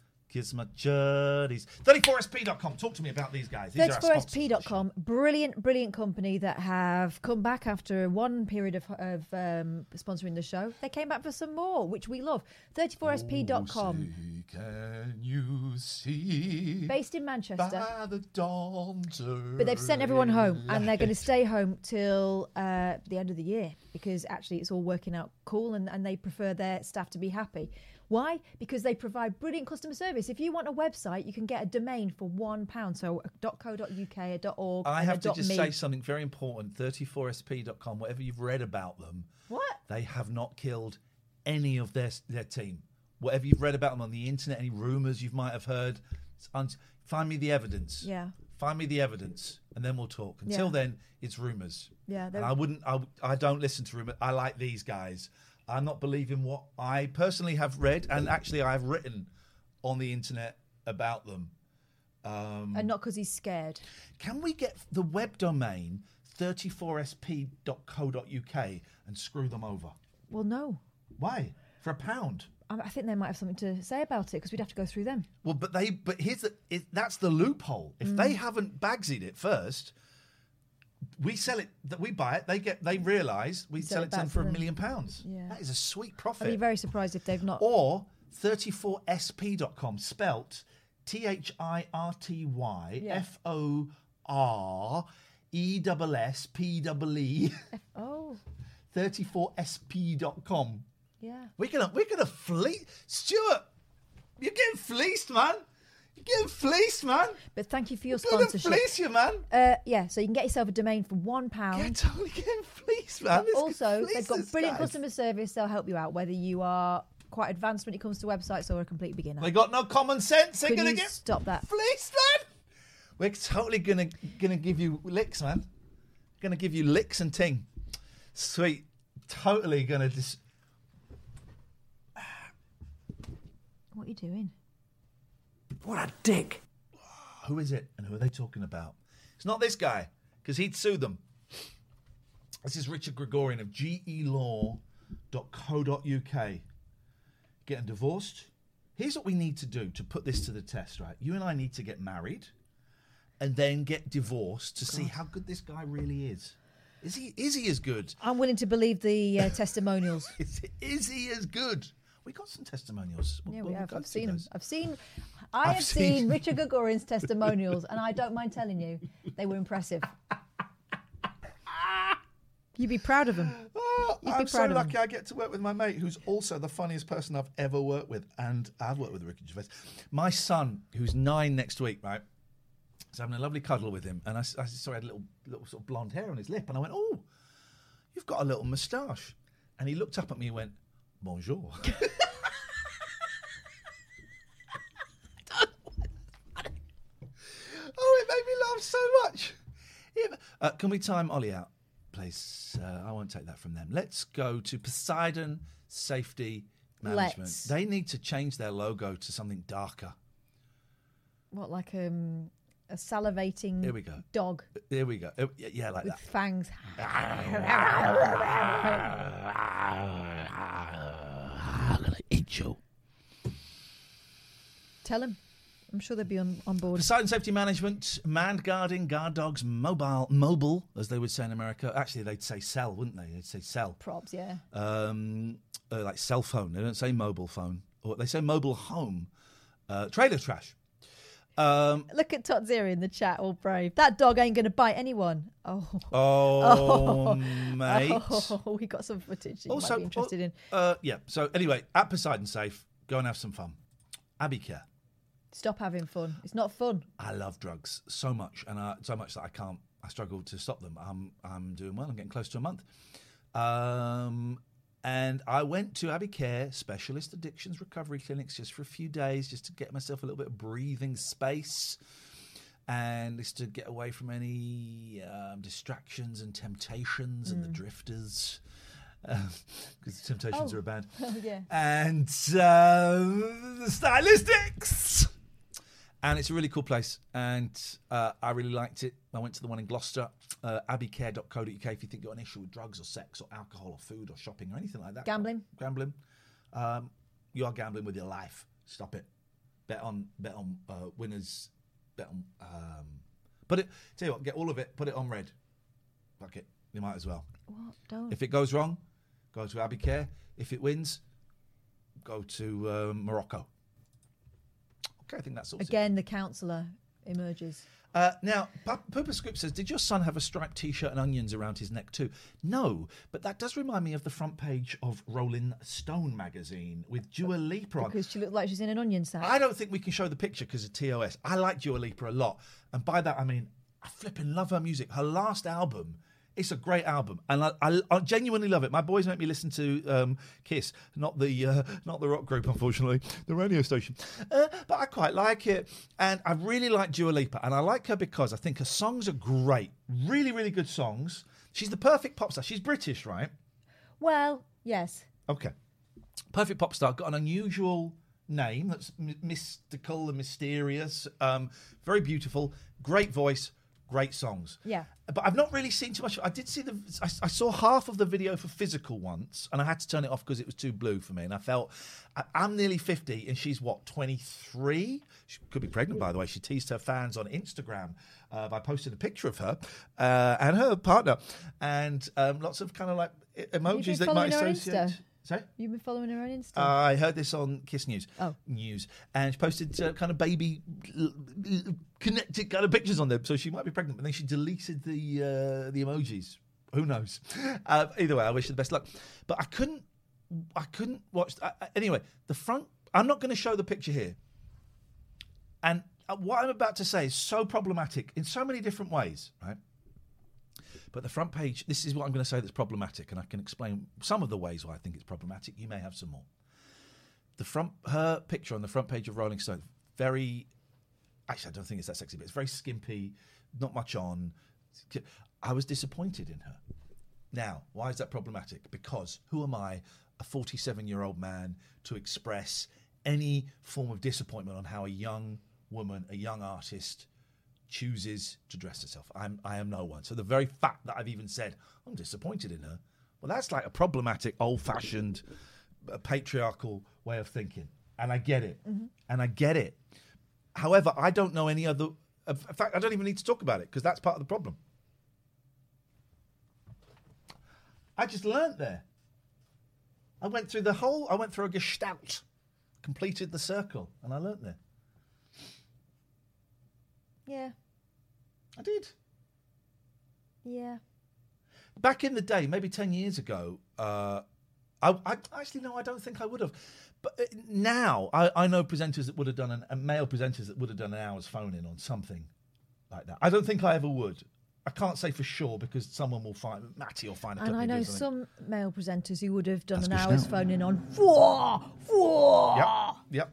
Speaker 3: 34sp.com. Talk to me about these guys. These
Speaker 4: 34sp.com, brilliant company that have come back after one period of sponsoring the show. They came back for some more, which we love. 34sp.com.
Speaker 3: Can you see?
Speaker 4: Based in Manchester.
Speaker 3: By the dawn's
Speaker 4: but they've sent everyone home, and they're going to stay home till the end of the year because actually it's all working out cool, and they prefer their staff to be happy. Why? Because they provide brilliant customer service. If you want a website, you can get a domain for £1. So .co.uk, .org.
Speaker 3: I have to just say something very important. 34sp.com, whatever you've read about them,
Speaker 4: what?
Speaker 3: They have not killed any of their team. Whatever you've read about them on the internet, any rumours you might have heard, find me the evidence.
Speaker 4: Yeah.
Speaker 3: Find me the evidence, and then we'll talk. Until then, it's rumours.
Speaker 4: Yeah.
Speaker 3: And I don't listen to rumours. I like these guys. I'm not believing what I personally have read, and actually I have written on the internet about them.
Speaker 4: And not because he's scared.
Speaker 3: Can we get the web domain 34sp.co.uk and screw them over?
Speaker 4: Well, no.
Speaker 3: Why? For £1?
Speaker 4: I think they might have something to say about it because we'd have to go through them.
Speaker 3: Well, but that's the loophole. If they haven't bagsied it first, we sell it, we buy it, they realise we sell it to them for £1 million.
Speaker 4: Yeah.
Speaker 3: That is a sweet profit.
Speaker 4: I'd be very surprised if they've not.
Speaker 3: Or 34sp.com, spelt THIRTYFORESSPEE.
Speaker 4: Oh.
Speaker 3: 34sp.com.
Speaker 4: Yeah.
Speaker 3: We're gonna fleece Stuart. You're getting fleeced, man.
Speaker 4: But thank you for your sponsorship.
Speaker 3: We're gonna fleece you, man.
Speaker 4: Yeah, so you can get yourself a domain for £1.
Speaker 3: You're totally getting fleeced, man.
Speaker 4: But also, they've got brilliant customer service. They'll help you out, whether you are quite advanced when it comes to websites or a complete beginner.
Speaker 3: They got no common sense. They're gonna get
Speaker 4: stop that
Speaker 3: fleeced, man. We're totally gonna give you licks, man. Gonna give you licks and ting. Sweet. Totally gonna just.
Speaker 4: What are you doing?
Speaker 9: What a dick.
Speaker 3: Who is it and who are they talking about? It's not this guy, because he'd sue them. This is Richard Gregorian of gelaw.co.uk. Getting divorced? Here's what we need to do to put this to the test, right? You and I need to get married and then get divorced to see how good this guy really is. Is he as good?
Speaker 4: I'm willing to believe the testimonials.
Speaker 3: Is he as good? We got some testimonials.
Speaker 4: Yeah, we have. I've seen them. I've seen I have seen Richard Gagarin's testimonials, and I don't mind telling you, they were impressive. You'd be proud of them.
Speaker 3: Oh, I'm so lucky I get to work with my mate, who's also the funniest person I've ever worked with, and I've worked with Ricky Gervais. My son, who's 9 next week, right, is having a lovely cuddle with him, and I saw he had a little sort of blonde hair on his lip, and I went, "Oh, you've got a little moustache," and he looked up at me and went, "Bonjour." Oh, it made me laugh so much. Can we time Ollie out, please? I won't take that from them. Let's go to Poseidon Safety Management. They need to change their logo to something darker.
Speaker 4: What, like a salivating
Speaker 3: Here we go.
Speaker 4: dog?
Speaker 3: Here we go. Yeah, like
Speaker 4: with
Speaker 3: that.
Speaker 4: Fangs.
Speaker 3: I'm going to eat you.
Speaker 4: Tell him. I'm sure they'll be on board.
Speaker 3: Poseidon Safety Management, manned guarding, guard dogs, mobile, as they would say in America. Actually, they'd say cell, wouldn't they? They'd say cell.
Speaker 4: Probs, yeah.
Speaker 3: Like cell phone. They don't say mobile phone. Or they say mobile home. Trailer trash.
Speaker 4: Look at Totzeri in the chat, all brave. That dog ain't going to bite anyone.
Speaker 3: Oh, mate.
Speaker 4: Oh, we got some footage that you might be interested in.
Speaker 3: Yeah, so anyway, at Poseidon Safe, go and have some fun. Abbey Care.
Speaker 4: Stop having fun. It's not fun.
Speaker 3: I love drugs so much, and so much that I struggle to stop them. I'm doing well. I'm getting close to a month. And I went to Abbey Care Specialist Addictions Recovery Clinics just for a few days, just to get myself a little bit of breathing space, and just to get away from any distractions and temptations and the drifters. Because the Temptations are a band.
Speaker 4: Oh, yeah.
Speaker 3: And the Stylistics. And it's a really cool place. And I really liked it. I went to the one in Gloucester, abbeycare.co.uk, if you think you've got an issue with drugs or sex or alcohol or food or shopping or anything like that.
Speaker 4: Gambling.
Speaker 3: You are gambling with your life. Stop it. Bet on winners. Bet on... tell you what, get all of it, put it on red. Fuck it. You might as well.
Speaker 4: What? Don't.
Speaker 3: If it goes wrong, go to Abbey Care. If it wins, go to Morocco. Okay, I think that's all.
Speaker 4: Again, the counsellor emerges.
Speaker 3: Now, Pooper Script says, did your son have a striped T-shirt and onions around his neck too? No, but that does remind me of the front page of Rolling Stone magazine with Dua Lipa on.
Speaker 4: Because she looked like she's in an onion sack.
Speaker 3: I don't think we can show the picture because of TOS. I like Dua Lipa a lot. And by that, I mean, I flipping love her music. Her last album... It's a great album, and I genuinely love it. My boys make me listen to Kiss, not the rock group, unfortunately, the radio station. But I quite like it, and I really like Dua Lipa, and I like her because I think her songs are great, really, really good songs. She's the perfect pop star. She's British, right?
Speaker 4: Well, yes.
Speaker 3: Okay, perfect pop star. Got an unusual name that's mystical and mysterious. Very beautiful, great voice. Great songs.
Speaker 4: Yeah.
Speaker 3: But I've not really seen too much. I did see I saw half of the video for Physical once, and I had to turn it off because it was too blue for me. And I felt, I'm nearly 50, and she's, 23? She could be pregnant, by the way. She teased her fans on Instagram by posting a picture of her and her partner. And lots of kind of like emojis that you might associate. Sorry?
Speaker 4: You've been following her on Insta?
Speaker 3: I heard this on Kiss News.
Speaker 4: Oh.
Speaker 3: News. And she posted kind of baby connected kind of pictures on them. So she might be pregnant, but then she deleted the emojis. Who knows? Either way, I wish her the best luck. But I couldn't watch... anyway, the front... I'm not going to show the picture here. And what I'm about to say is so problematic in so many different ways, right? But the front page, this is what I'm going to say that's problematic, and I can explain some of the ways why I think it's problematic. You may have some more. Her picture on the front page of Rolling Stone, very... Actually, I don't think it's that sexy, but it's very skimpy, not much on. I was disappointed in her. Now, why is that problematic? Because who am I, a 47-year-old man, to express any form of disappointment on how a young woman, a young artist... chooses to dress herself. I am no one. So the very fact that I've even said, I'm disappointed in her, well, that's like a problematic, old-fashioned, patriarchal way of thinking. And I get it. Mm-hmm. And I get it. However, I don't know any other... In fact, I don't even need to talk about it, because that's part of the problem. I just learnt there. I went through a gestalt, completed the circle, and I learnt there.
Speaker 4: Yeah.
Speaker 3: I did.
Speaker 4: Yeah.
Speaker 3: Back in the day, maybe 10 years ago, I actually, no, I don't think I would have. But now, I know presenters that would have done, male presenters that would have done an hour's phone-in on something like that. I don't think I ever would. I can't say for sure because someone will find, Matty will find a clip.
Speaker 4: And I know
Speaker 3: or something.
Speaker 4: some male presenters who would have done
Speaker 3: That's
Speaker 4: an
Speaker 3: good
Speaker 4: hour's
Speaker 3: to know.
Speaker 4: phone-in on.
Speaker 3: Yep.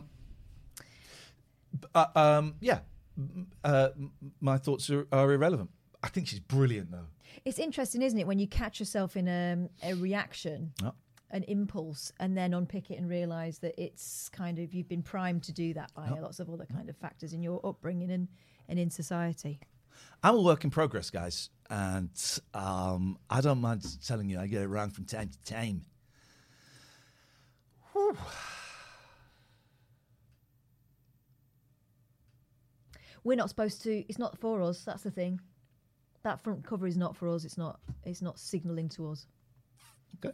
Speaker 3: My thoughts are irrelevant. I think she's brilliant, though.
Speaker 4: It's interesting, isn't it, when you catch yourself in a reaction, an impulse, and then unpick it and realise that it's kind of, you've been primed to do that by lots of other kind of factors in your upbringing and in society.
Speaker 3: I'm a work in progress, guys, and I don't mind telling you I get it wrong from time to time. Whew.
Speaker 4: We're not supposed to. It's not for us. That's the thing. That front cover is not for us. It's not signalling to us.
Speaker 3: Okay.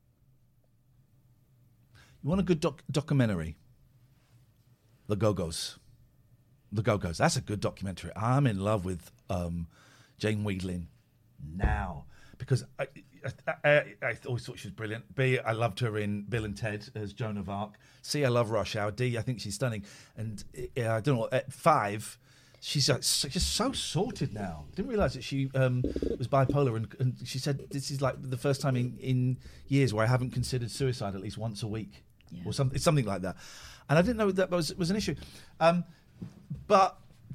Speaker 3: You want a good documentary? The Go-Go's. The Go-Go's. That's a good documentary. I'm in love with Jane Wiedlin now because I always thought she was brilliant. B, I loved her in Bill and Ted as Joan of Arc. C, I love Rush Hour. D, I think she's stunning. And I don't know, at 5... She's just so sorted now. Didn't realise that she was bipolar, and she said this is like the first time in years where I haven't considered suicide at least once a week, or something like that. And I didn't know that was an issue. I'm going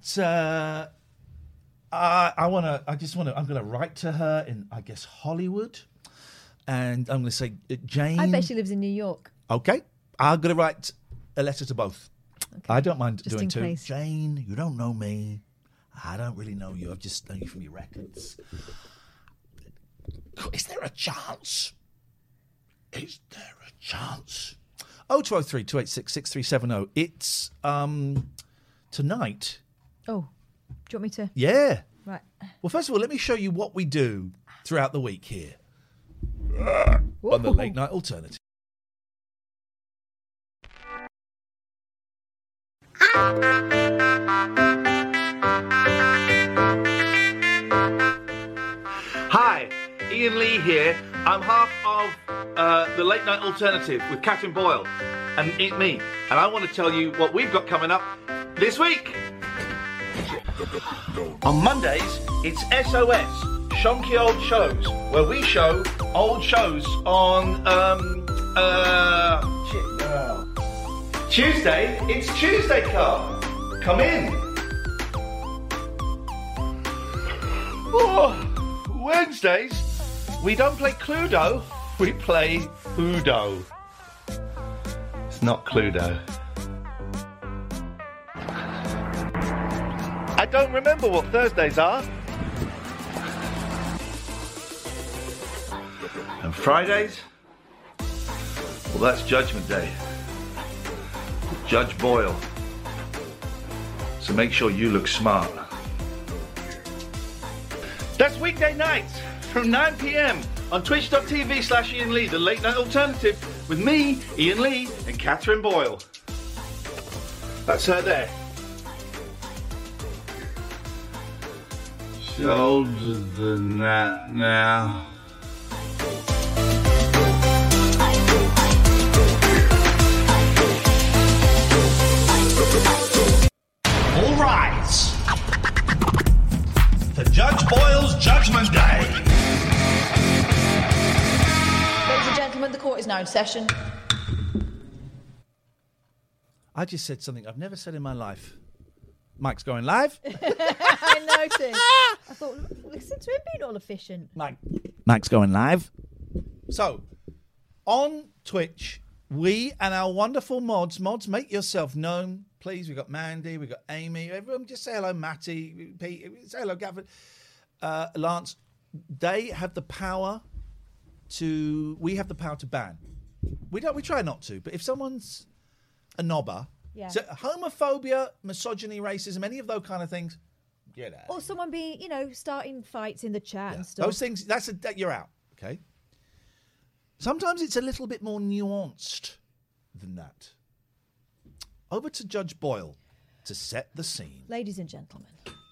Speaker 3: to write to her in, I guess, Hollywood, and I'm going to say, Jane.
Speaker 4: I bet she lives in New York.
Speaker 3: Okay, I'm going to write a letter to both. Okay. I don't mind
Speaker 4: just
Speaker 3: doing two.
Speaker 4: Case.
Speaker 3: Jane, you don't know me. I don't really know you. I've just known you from your records. Is there a chance? Is there a chance? 0203 286 6370. It's tonight.
Speaker 4: Oh, do you want me to?
Speaker 3: Yeah.
Speaker 4: Right.
Speaker 3: Well, first of all, let me show you what we do throughout the week here on the Late Night Alternative. Hi, Ian Lee here. I'm half of the Late Night Alternative with Catherine Boyle and me. And I want to tell you what we've got coming up this week. On Mondays, it's SOS, Shonky Old Shows, where we show old shows on, Tuesday, it's Tuesday Car. Come in. Oh, Wednesdays, we don't play Cluedo, we play Udo. It's not Cluedo. I don't remember what Thursdays are. And Fridays? Well, that's Judgment Day. Judge Boyle. So make sure you look smart. That's weekday nights from 9 p.m. on twitch.tv/Ian Lee, the Late Night Alternative, with me, Ian Lee, and Catherine Boyle. That's her there. Shoulders than that now. All rise for Judge Boyle's Judgment Day.
Speaker 4: Ladies and gentlemen, the court is now in session.
Speaker 3: I just said something I've never said in my life. Mike's going live.
Speaker 4: I noticed. I thought, listen to him being all efficient.
Speaker 3: Mike's going live. So, on Twitch, we and our wonderful mods, make yourself known, please. We've got Mandy, we've got Amy. Everyone just say hello, Matty, Pete, say hello, Gavin, Lance. They have the power to, we have the power to ban. We try not to, but if someone's a knobber, so homophobia, misogyny, racism, any of those kind of things, get out.
Speaker 4: Or someone being, starting fights in the chat and stuff.
Speaker 3: Those things, you're out, okay? Sometimes it's a little bit more nuanced than that. Over to Judge Boyle. to set the scene.
Speaker 4: Ladies and gentlemen,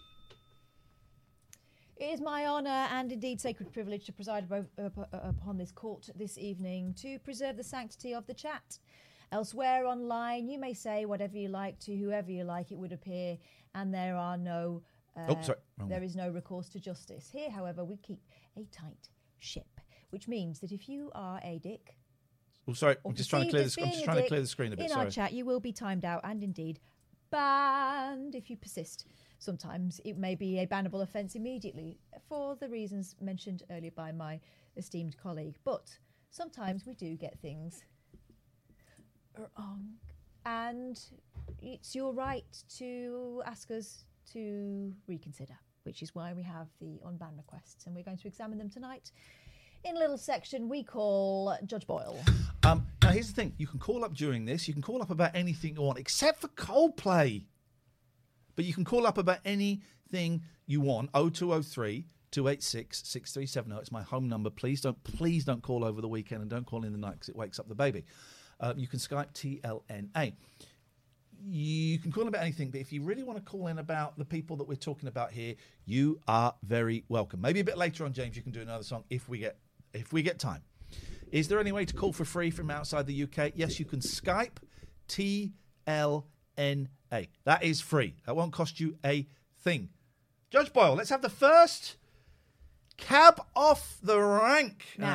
Speaker 4: it is my honour and indeed sacred privilege to preside upon this court this evening to preserve the sanctity of the chat. Elsewhere online, you may say whatever you like to whoever you like, it would appear, and there are no... there is no recourse to justice. Here, however, we keep a tight ship, which means that if you are a dick...
Speaker 3: Oh, sorry, I'm just trying to clear the screen a bit.
Speaker 4: In our chat, you will be timed out and indeed banned if you persist. Sometimes it may be a bannable offence immediately for the reasons mentioned earlier by my esteemed colleague. But sometimes we do get things wrong, and it's your right to ask us to reconsider, which is why we have the unban requests, and we're going to examine them tonight in a little section we call Judge Boyle.
Speaker 3: Now, here's the thing. You can call up during this. You can call up about anything you want, except for Coldplay. But you can call up about anything you want. 0203 286 6370. It's my home number. Please don't call over the weekend, and don't call in the night because it wakes up the baby. You can Skype TLNA. You can call in about anything, but if you really want to call in about the people that we're talking about here, you are very welcome. Maybe a bit later on, James, you can do another song if we get time. Is there any way to call for free from outside the UK? Yes, you can Skype TLNA. That is free. That won't cost you a thing. Judge Boyle, let's have the first cab off the rank.
Speaker 4: Now,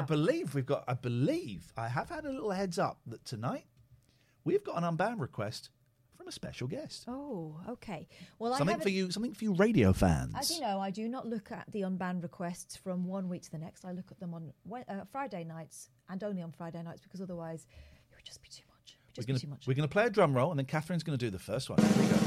Speaker 3: I have had a little heads up that tonight we've got an unbound request from a special guest.
Speaker 4: Oh, okay. Well,
Speaker 3: something for you radio fans.
Speaker 4: As you know, I do not look at the unbanned requests from one week to the next. I look at them on Friday nights, and only on Friday nights, because otherwise it would just be too much.
Speaker 3: We're going to play a drum roll, and then Catherine's going to do the first one. Here we go.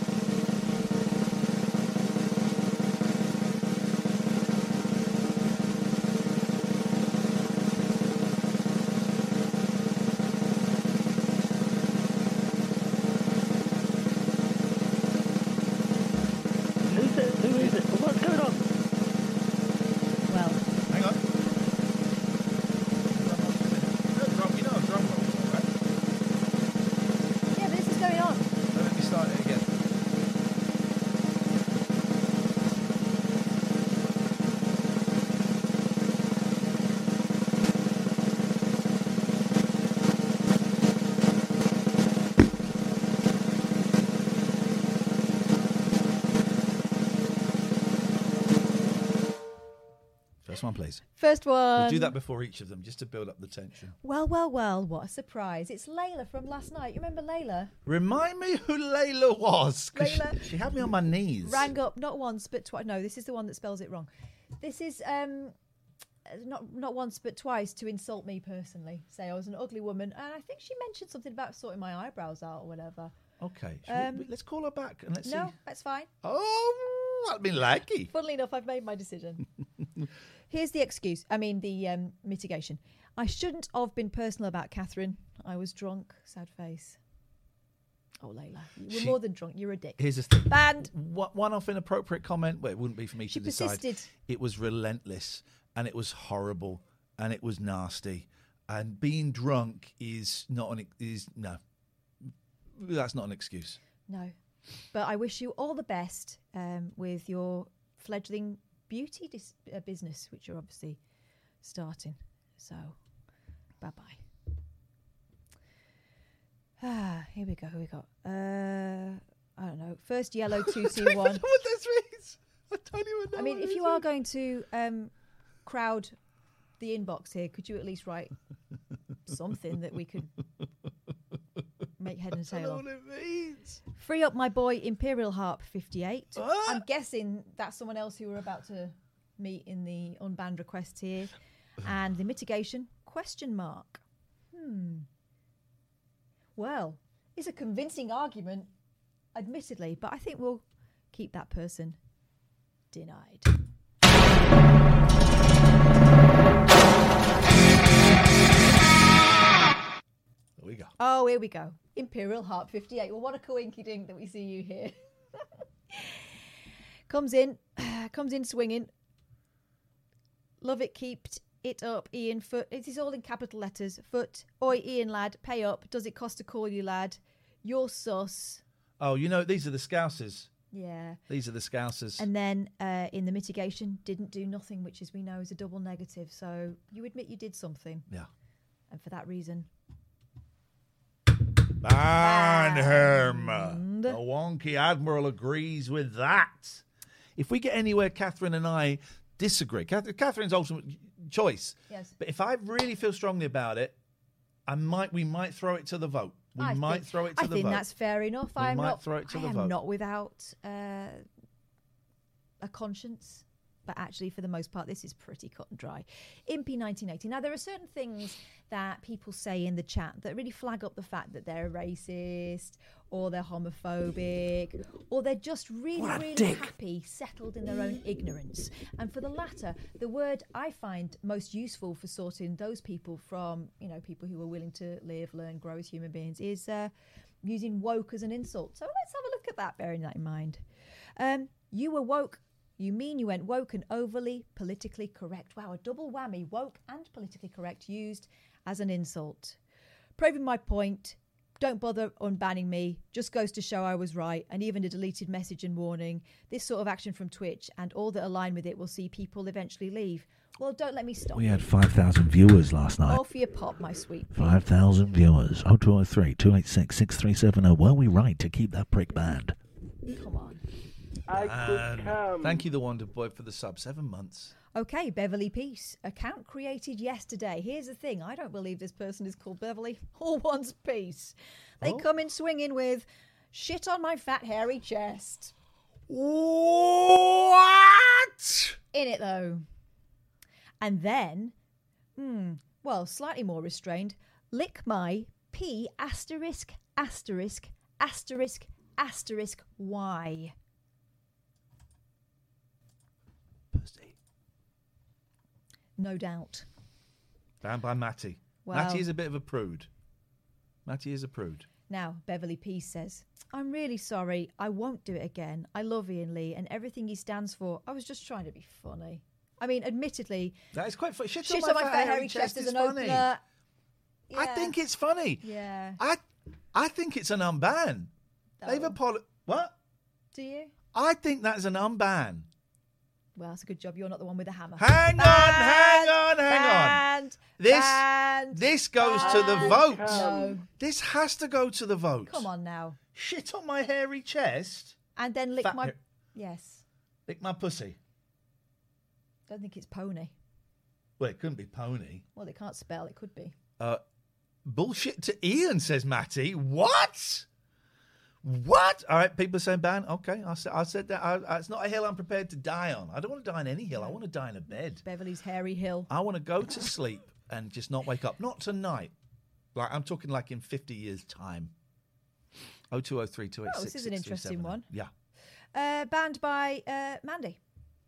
Speaker 3: One, please.
Speaker 4: First one.
Speaker 3: We'll do that before each of them, just to build up the tension.
Speaker 4: Well, what a surprise. It's Layla from last night. You remember Layla?
Speaker 3: Remind me who Layla was.
Speaker 4: Layla.
Speaker 3: She had me on my knees.
Speaker 4: Rang up not once, but twice. No, this is the one that spells it wrong. This is not once, but twice to insult me personally. Say I was an ugly woman. And I think she mentioned something about sorting my eyebrows out or whatever.
Speaker 3: Okay. Let's call her back and let's see.
Speaker 4: No, that's fine.
Speaker 3: Oh, that'd be lucky.
Speaker 4: Funnily enough, I've made my decision. Here's the excuse. The mitigation. I shouldn't have been personal about Catherine. I was drunk. Sad face. Oh, Layla. You were more than drunk. You're a dick.
Speaker 3: Here's the thing.
Speaker 4: Banned.
Speaker 3: One-off inappropriate comment. Well, it wouldn't be for me to decide.
Speaker 4: She persisted.
Speaker 3: It was relentless, and it was horrible, and it was nasty. And being drunk is no. That's not an excuse.
Speaker 4: No. But I wish you all the best with your fledgling beauty business, which you're obviously starting. So, bye-bye. Here we go. I don't know. First yellow 2C1.
Speaker 3: I don't know what this means. I don't even know.
Speaker 4: I mean, if you are going to crowd the inbox here, could you at least write something that we could make head and tail of?
Speaker 3: I don't know what it means.
Speaker 4: Free up my boy Imperial Harp 58. I'm guessing that's someone else who we're about to meet in the unbanned request here. And the mitigation ? Well, it's a convincing argument, admittedly, but I think we'll keep that person denied.
Speaker 3: There we go.
Speaker 4: Oh, here we go. Imperial Harp 58. Well, what a coinky-dink that we see you here. Comes in swinging. Love it, keep it up, Ian. Foot. It is all in capital letters. Foot. Oi, Ian, lad, pay up. Does it cost to call you, lad? You're sus.
Speaker 3: Oh, these are the Scousers.
Speaker 4: Yeah.
Speaker 3: These are the Scousers.
Speaker 4: And then in the mitigation, didn't do nothing, which, as we know, is a double negative. So you admit you did something.
Speaker 3: Yeah.
Speaker 4: And for that reason...
Speaker 3: Ban him. The wonky admiral agrees with that. If we get anywhere, Catherine and I disagree. Catherine's ultimate choice.
Speaker 4: Yes.
Speaker 3: But if I really feel strongly about it, we might throw it to the vote. I think
Speaker 4: that's fair enough.
Speaker 3: I am
Speaker 4: not without a conscience. But actually, for the most part, this is pretty cut and dry. Impy 1980. Now, there are certain things that people say in the chat that really flag up the fact that they're racist or they're homophobic or they're just really happy, settled in their own ignorance. And for the latter, the word I find most useful for sorting those people from, people who are willing to live, learn, grow as human beings is using woke as an insult. So let's have a look at that, bearing that in mind. You were woke. You mean you went woke and overly politically correct. Wow, a double whammy, woke and politically correct used as an insult. Proving my point, don't bother unbanning me, just goes to show I was right, and even a deleted message and warning. This sort of action from Twitch and all that align with it will see people eventually leave. Well, don't let me stop.
Speaker 3: We had 5,000 viewers last night.
Speaker 4: All for your pop, my sweet.
Speaker 3: 5,000 viewers. 0203 286 6370. Were we right to keep that prick banned?
Speaker 4: Come on.
Speaker 3: Thank you, the Wonder Boy, for the sub. 7 months.
Speaker 4: Okay, Beverly Peace. Account created yesterday. Here's the thing. I don't believe this person is called Beverly. All one's Peace. They come in swinging with shit on my fat, hairy chest.
Speaker 3: What?
Speaker 4: In it, though. And then, slightly more restrained, lick my P asterisk asterisk asterisk asterisk Y.
Speaker 3: Pussy.
Speaker 4: No doubt.
Speaker 3: Banned by Matty.
Speaker 4: Well,
Speaker 3: Matty is a bit of a prude. Matty is a prude.
Speaker 4: Now, Beverly Peace says, I'm really sorry. I won't do it again. I love Ian Lee and everything he stands for. I was just trying to be funny. I mean, admittedly...
Speaker 3: That is quite funny. Shit
Speaker 4: on my fat hairy chest is an funny. Opener.
Speaker 3: Yeah. I think it's funny.
Speaker 4: Yeah.
Speaker 3: I think it's an unban. They've apologized. What?
Speaker 4: Do you?
Speaker 3: I think that's an unban.
Speaker 4: Well, that's a good job. You're not the one with the hammer.
Speaker 3: Hang on. This goes to the vote.
Speaker 4: No.
Speaker 3: This has to go to the vote.
Speaker 4: Come on now.
Speaker 3: Shit on my hairy chest.
Speaker 4: And then lick my... Yes.
Speaker 3: Lick my pussy.
Speaker 4: Don't think it's pony.
Speaker 3: Well, it couldn't be pony.
Speaker 4: Well, they can't spell. It could be.
Speaker 3: Bullshit to Ian, says Matty. What? What? All right, people are saying ban. Okay, I said that. It's not a hill I'm prepared to die on. I don't want to die on any hill. I want to die in a bed.
Speaker 4: Beverly's hairy hill.
Speaker 3: I want to go to sleep and just not wake up. Not tonight. Like I'm talking like in 50 years' time. 0203 286
Speaker 4: this is an interesting one.
Speaker 3: Yeah.
Speaker 4: Banned by Mandy.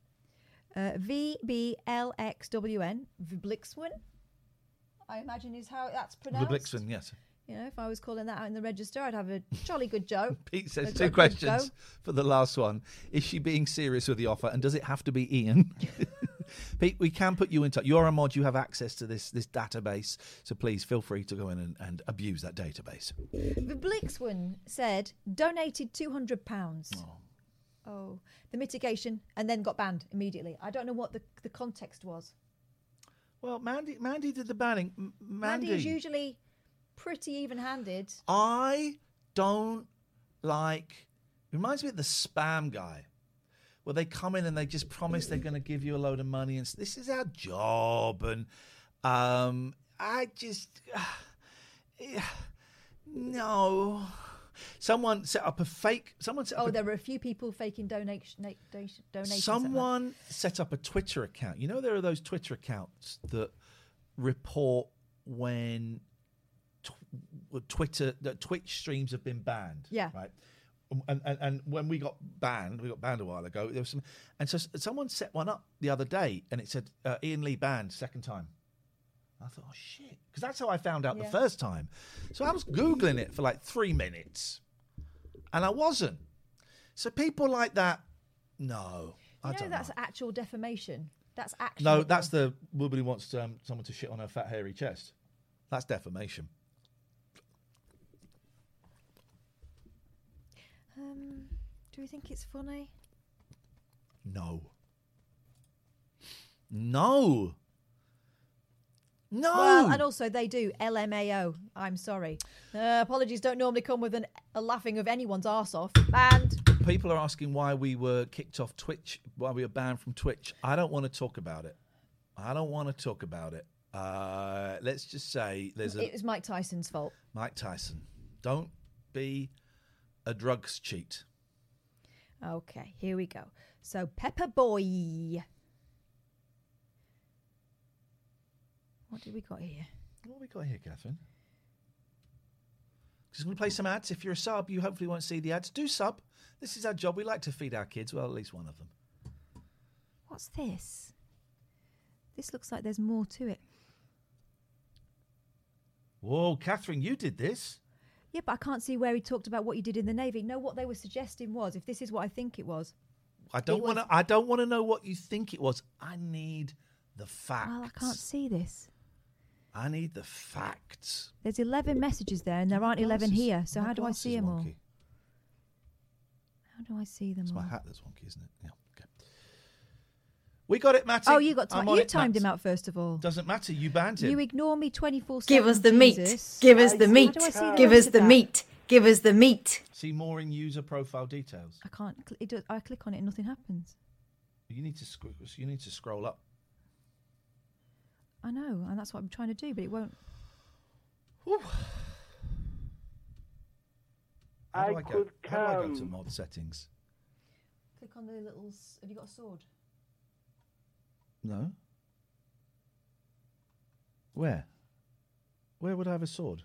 Speaker 4: VBLXWN. Vblixwin, I imagine is how that's pronounced.
Speaker 3: Vblixwin, yes.
Speaker 4: If I was calling that out in the register, I'd have a jolly good joke.
Speaker 3: Pete says 2 questions for the last one. Is she being serious with the offer? And does it have to be Ian? Pete, we can put you in touch. You're a mod. You have access to this database. So please feel free to go in and abuse that database.
Speaker 4: The Blixwin said, donated £200. Oh, the mitigation, and then got banned immediately. I don't know what the context was.
Speaker 3: Well, Mandy did the banning.
Speaker 4: Mandy is usually... pretty even-handed.
Speaker 3: I don't like... It reminds me of the spam guy, where they come in and they just promise they're going to give you a load of money and this is our job. And I just... no. Someone set up a fake...
Speaker 4: there were a few people faking donations.
Speaker 3: Someone set up a Twitter account. You know there are those Twitter accounts that report when... Twitch streams have been banned.
Speaker 4: Yeah.
Speaker 3: Right. And when we got banned a while ago. There was some, and so someone set one up the other day, and it said Ian Lee banned second time. I thought, oh shit, because that's how I found out the first time. So I was googling it for like 3 minutes, and I wasn't. So people like that, no, I don't know.
Speaker 4: That's actual defamation. That's actually
Speaker 3: no. That's the Woobly wants someone to shit on her fat hairy chest. That's defamation.
Speaker 4: Do we think it's funny?
Speaker 3: No. No.
Speaker 4: Well, and also they do LMAO. I'm sorry. Apologies don't normally come with a laughing of anyone's arse off. Banned.
Speaker 3: People are asking why we were kicked off Twitch, why we were banned from Twitch. I don't want to talk about it. Let's just say
Speaker 4: it was Mike Tyson's fault.
Speaker 3: Mike Tyson. Don't be a drugs cheat.
Speaker 4: Okay, here we go. So, Pepper Boy. What do we got here?
Speaker 3: What have we got here, Catherine? Because we're going to play some ads. If you're a sub, you hopefully won't see the ads. Do sub. This is our job. We like to feed our kids. Well, at least one of them.
Speaker 4: What's this? This looks like there's more to it.
Speaker 3: Whoa, Catherine, you did this.
Speaker 4: Yeah, but I can't see where he talked about what you did in the Navy. No, what they were suggesting was, if this is what I think it was.
Speaker 3: I don't want to know what you think it was. I need the facts.
Speaker 4: Well, I can't see this.
Speaker 3: I need the facts.
Speaker 4: There's 11 messages there, and there aren't 11 here. So how do I see them all? How do I see them all?
Speaker 3: It's my hat that's wonky, isn't it? Yeah. Okay. We got it, Matty.
Speaker 4: Oh, you got time. You timed him out first of all.
Speaker 3: Doesn't matter. You banned him.
Speaker 4: You ignore me 24/7.
Speaker 8: Give us the meat. Give us the meat. Give us the meat. Give us the meat.
Speaker 3: See more in user profile details.
Speaker 4: I can't. I click on it and nothing happens.
Speaker 3: You need to scroll up.
Speaker 4: I know, and that's what I'm trying to do, but it won't.
Speaker 3: How do I go to mod settings?
Speaker 4: Click on the little. Have you got a sword?
Speaker 3: No. Where? Where would I have a sword?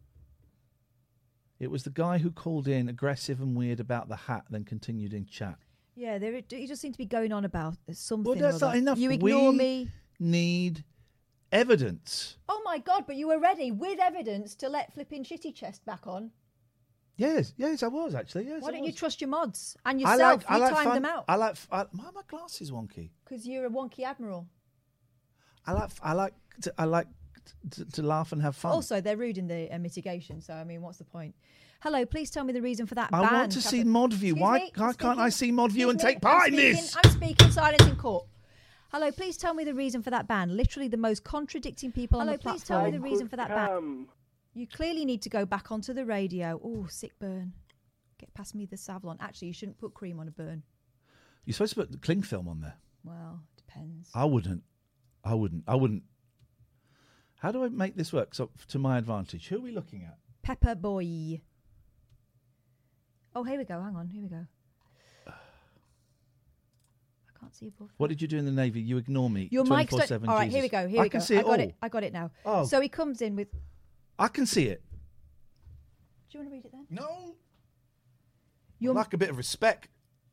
Speaker 3: It was the guy who called in aggressive and weird about the hat, then continued in chat.
Speaker 4: Yeah, you just seem to be going on about something.
Speaker 3: Well, that's not enough.
Speaker 4: You ignore me.
Speaker 3: Need evidence.
Speaker 4: Oh my God! But you were ready with evidence to let flipping Shitty Chest back on.
Speaker 3: Yes, I was actually. Yes,
Speaker 4: why don't you trust your mods and yourself? You timed them out.
Speaker 3: Why are my glasses wonky?
Speaker 4: Because you're a wonky admiral.
Speaker 3: I like to laugh and have fun.
Speaker 4: Also, they're rude in the mitigation. So I mean, what's the point? Hello, please tell me the reason for that ban.
Speaker 3: I want to see mod view. Why can't I see mod view and take part in this?
Speaker 4: I'm speaking. Silence in court. Hello, please tell me the reason for that ban. Literally the most contradicting people on the platform. Hello, please tell me the reason for that ban. You clearly need to go back onto the radio. Oh, sick burn. Get past me the Savlon. Actually, you shouldn't put cream on a burn.
Speaker 3: You're supposed to put the cling film on there.
Speaker 4: Well, depends.
Speaker 3: I wouldn't. How do I make this work to my advantage? Who are we looking at?
Speaker 4: Pepper Boy. Oh, here we go. Hang on. Here we go. I can't see above.
Speaker 3: What did you do in the Navy? You ignore me.
Speaker 4: Your mic's don't. All right, here we go. Here we go.
Speaker 3: I can see it all.
Speaker 4: I got it now.
Speaker 3: Oh.
Speaker 4: So he comes in with.
Speaker 3: I can see it.
Speaker 4: Do you want to read it then?
Speaker 3: No. I'd like a bit of respect.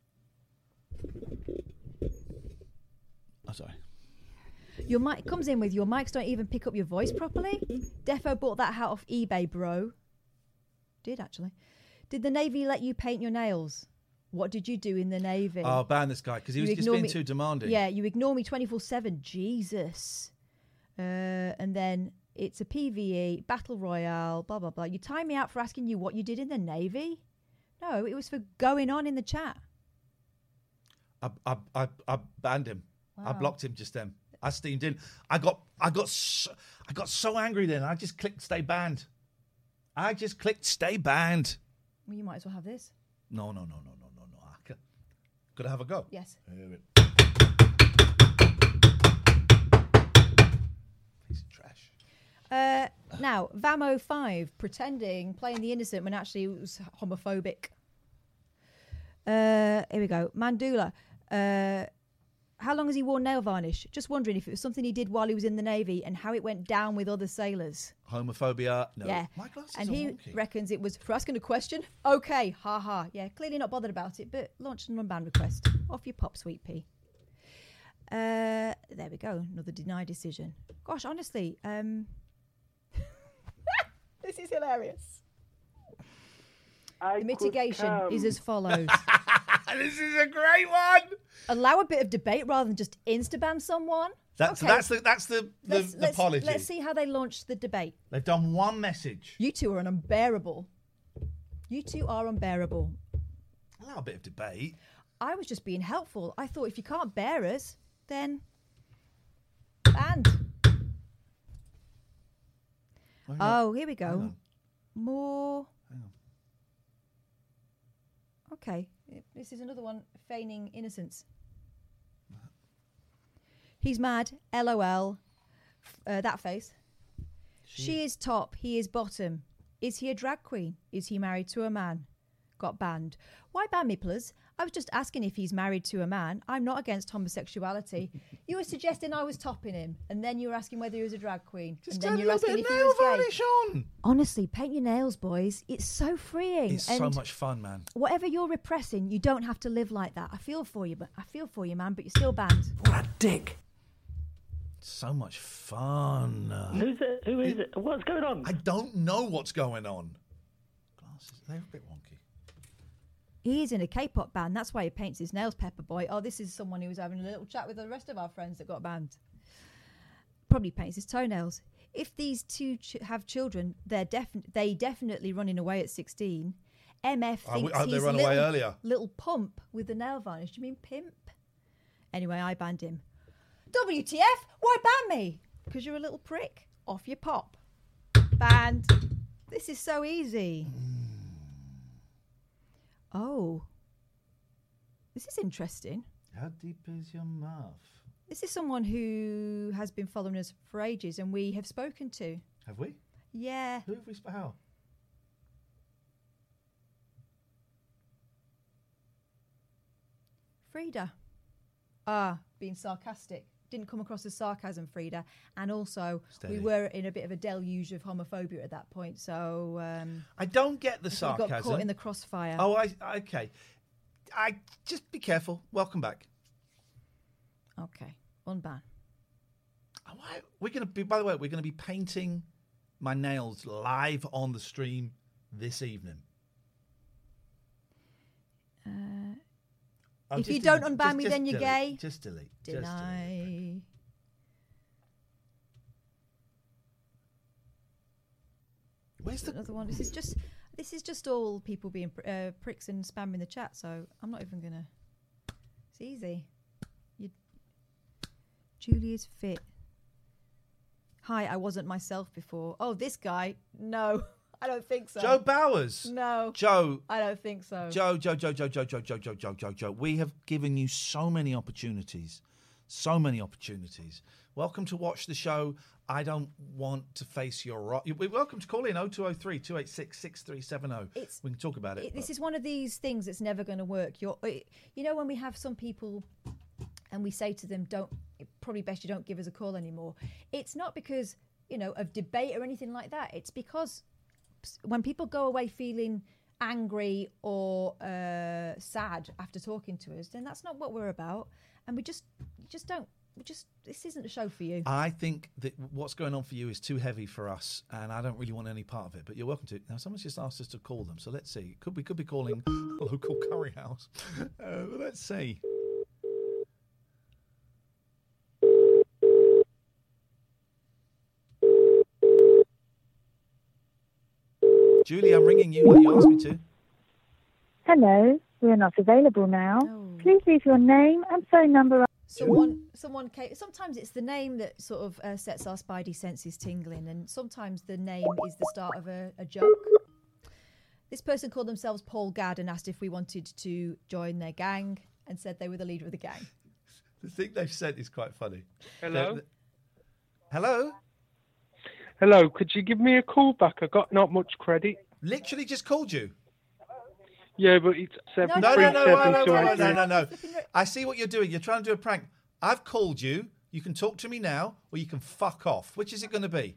Speaker 3: Oh, sorry.
Speaker 4: Your mic comes in with your mics don't even pick up your voice properly. Defo bought that hat off eBay, bro. Did actually. Did the Navy let you paint your nails? What did you do in the Navy?
Speaker 3: Oh, ban this guy because he was just being too demanding.
Speaker 4: Yeah, you ignore me 24/7. Jesus. And then it's a PvE, Battle Royale, blah, blah, blah. You time me out for asking you what you did in the Navy? No, it was for going on in the chat.
Speaker 3: I banned him.
Speaker 4: Wow.
Speaker 3: I blocked him just then. I steamed in. I got so angry then. I just clicked stay banned.
Speaker 4: Well, you might as well have this.
Speaker 3: No. Could I have a go?
Speaker 4: Yes.
Speaker 3: Piece of trash.
Speaker 4: Now, Vamo5 playing the innocent when actually it was homophobic. Here we go. Mandula. How long has he worn nail varnish? Just wondering if it was something he did while he was in the Navy and how it went down with other sailors.
Speaker 3: Homophobia? No.
Speaker 4: Yeah.
Speaker 3: My glasses
Speaker 4: and
Speaker 3: are
Speaker 4: he
Speaker 3: wonky.
Speaker 4: reckons it was for asking a question. Okay, ha. Yeah, clearly not bothered about it, but launched an unbanned request. Off your pop, sweet pea. There we go. Another denied decision. Gosh, honestly, this is hilarious. The mitigation is as follows.
Speaker 3: This is a great one.
Speaker 4: Allow a bit of debate rather than just insta-ban someone.
Speaker 3: That's the apology.
Speaker 4: Let's see how they launched the debate.
Speaker 3: They've done one message.
Speaker 4: You two are unbearable.
Speaker 3: allow a bit of debate.
Speaker 4: I was just being helpful. I thought if you can't bear us, then banned. Oh, here we go. More.
Speaker 3: Hang on.
Speaker 4: Okay, this is another one, feigning innocence. He's mad, LOL, that face. She is top, he is bottom. Is he a drag queen? Is he married to a man? Got banned. Why ban me, please? I was just asking if he's married to a man. I'm not against homosexuality. You were suggesting I was topping him, and then you were asking whether he was a drag queen.
Speaker 3: Just
Speaker 4: and then
Speaker 3: a
Speaker 4: you're
Speaker 3: little
Speaker 4: asking
Speaker 3: bit
Speaker 4: if
Speaker 3: of
Speaker 4: he was
Speaker 3: nail
Speaker 4: gay.
Speaker 3: varnish on.
Speaker 4: Honestly, paint your nails, boys. It's so freeing.
Speaker 3: It's so much fun, man.
Speaker 4: Whatever you're repressing, you don't have to live like that. I feel for you, man, but you're still banned.
Speaker 9: What a dick.
Speaker 3: So much fun.
Speaker 6: Who's it? Who is it? What's going on?
Speaker 3: I don't know what's going on. Glasses, they're a bit wonky.
Speaker 4: He is in a K-pop band. That's why he paints his nails, Pepper Boy. Oh, this is someone who was having a little chat with the rest of our friends that got banned. Probably paints his toenails. If these two have children, they definitely running away at 16. MF thinks
Speaker 3: they
Speaker 4: he's
Speaker 3: run away earlier.
Speaker 4: Little pump with the nail varnish. Do you mean pimp? Anyway, I banned him. WTF? Why ban me? Because you're a little prick. Off your pop. Banned. This is so easy. Oh. This is interesting.
Speaker 3: How deep is your mouth?
Speaker 4: This is someone who has been following us for ages and we have spoken to.
Speaker 3: Have we?
Speaker 4: Yeah.
Speaker 3: Who have we spoken? How?
Speaker 4: Frida. Being sarcastic. Didn't come across as sarcasm, Frida. And also, we were in a bit of a deluge of homophobia at that point, so...
Speaker 3: I don't get the sarcasm.
Speaker 4: We got caught in the crossfire.
Speaker 3: Oh, okay. Just be careful. Welcome back.
Speaker 4: Okay, unban.
Speaker 3: We're going to be, by the way, we're going to be painting my nails live on the stream this evening.
Speaker 4: If you don't unban me, then you're gay.
Speaker 3: Just delete.
Speaker 4: Deny.
Speaker 3: Where's the
Speaker 4: another one? This is just all people being pricks and spamming the chat. So I'm not even gonna. It's easy. Julie is fit. Hi, I wasn't myself before. Oh, this guy. No, I don't think so.
Speaker 3: Joe Bowers.
Speaker 4: No.
Speaker 3: Joe.
Speaker 4: I don't think so.
Speaker 3: Joe. We have given you so many opportunities. So many opportunities. Welcome to watch the show. I don't want to face your rock. You're welcome to call in 0203 286 6370. We can talk about it.
Speaker 4: This is one of these things that's never going to work. You know, when we have some people and we say to them, probably best you don't give us a call anymore. It's not because, of debate or anything like that. It's because when people go away feeling angry or sad after talking to us, then that's not what we're about. And this isn't a show for you.
Speaker 3: I think that what's going on for you is too heavy for us, and I don't really want any part of it. But you're welcome to. Now, someone's just asked us to call them, so let's see. We could be calling a local curry house. Let's see. Julie, I'm ringing you like you asked me to.
Speaker 11: Hello, we're not available now. Please leave your name and phone number.
Speaker 4: Someone came. Sometimes it's the name that sort of sets our spidey senses tingling, and sometimes the name is the start of a joke. This person called themselves Paul Gadd and asked if we wanted to join their gang, and said they were the leader of the gang.
Speaker 3: The thing they've said is quite funny.
Speaker 21: Hello?
Speaker 3: Hello?
Speaker 21: Hello, could you give me a call back? I got not much credit.
Speaker 3: Literally just called you.
Speaker 21: Yeah, but it's 737.
Speaker 3: No. I see what you're doing. You're trying to do a prank. I've called you. You can talk to me now, or you can fuck off. Which is it going to be?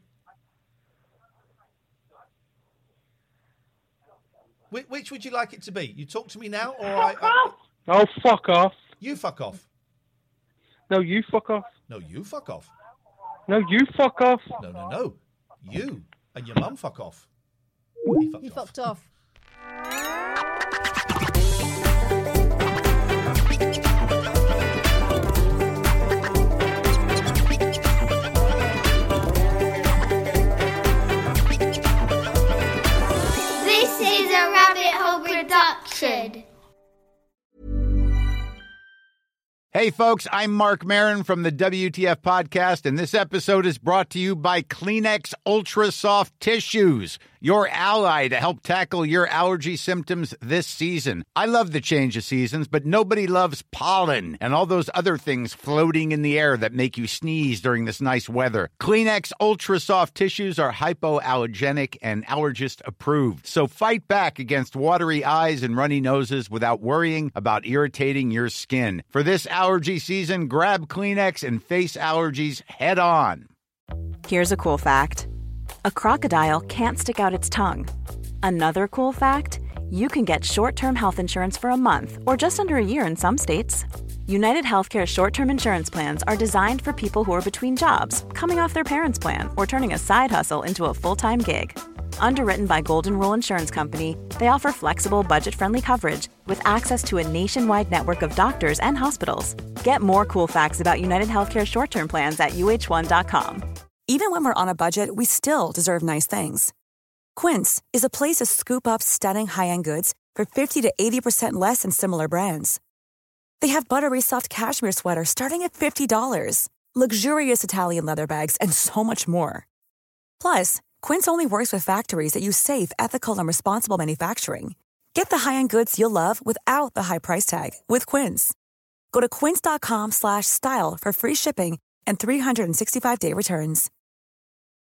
Speaker 3: Which would you like it to be? You talk to me now, or
Speaker 21: Oh, fuck off.
Speaker 3: You fuck off.
Speaker 21: No, you fuck off.
Speaker 3: No, you fuck off.
Speaker 21: No, you fuck off.
Speaker 3: No. You and your mum fuck off.
Speaker 4: He fucked off.
Speaker 22: This is a Rabbit Hole production.
Speaker 1: Hey, folks, I'm Mark Maron from the WTF Podcast, and this episode is brought to you by Kleenex Ultra Soft Tissues, your ally to help tackle your allergy symptoms this season. I love the change of seasons, but nobody loves pollen and all those other things floating in the air that make you sneeze during this nice weather. Kleenex Ultra Soft Tissues are hypoallergenic and allergist approved, so fight back against watery eyes and runny noses without worrying about irritating your skin. For this allergy season, grab Kleenex and face allergies head on.
Speaker 20: Here's a cool fact. A crocodile can't stick out its tongue. Another cool fact, you can get short-term health insurance for a month or just under a year in some states. United Healthcare short-term insurance plans are designed for people who are between jobs, coming off their parents' plan, or turning a side hustle into a full-time gig. Underwritten by Golden Rule Insurance Company, they offer flexible, budget-friendly coverage with access to a nationwide network of doctors and hospitals. Get more cool facts about United Healthcare short-term plans at uh1.com.
Speaker 22: Even when we're on a budget, we still deserve nice things. Quince is a place to scoop up stunning high-end goods for 50 to 80% less than similar brands. They have buttery soft cashmere sweaters starting at $50, luxurious Italian leather bags, and so much more. Plus, Quince only works with factories that use safe, ethical, and responsible manufacturing. Get the high-end goods you'll love without the high price tag with Quince. Go to quince.com/style for free shipping and 365-day returns.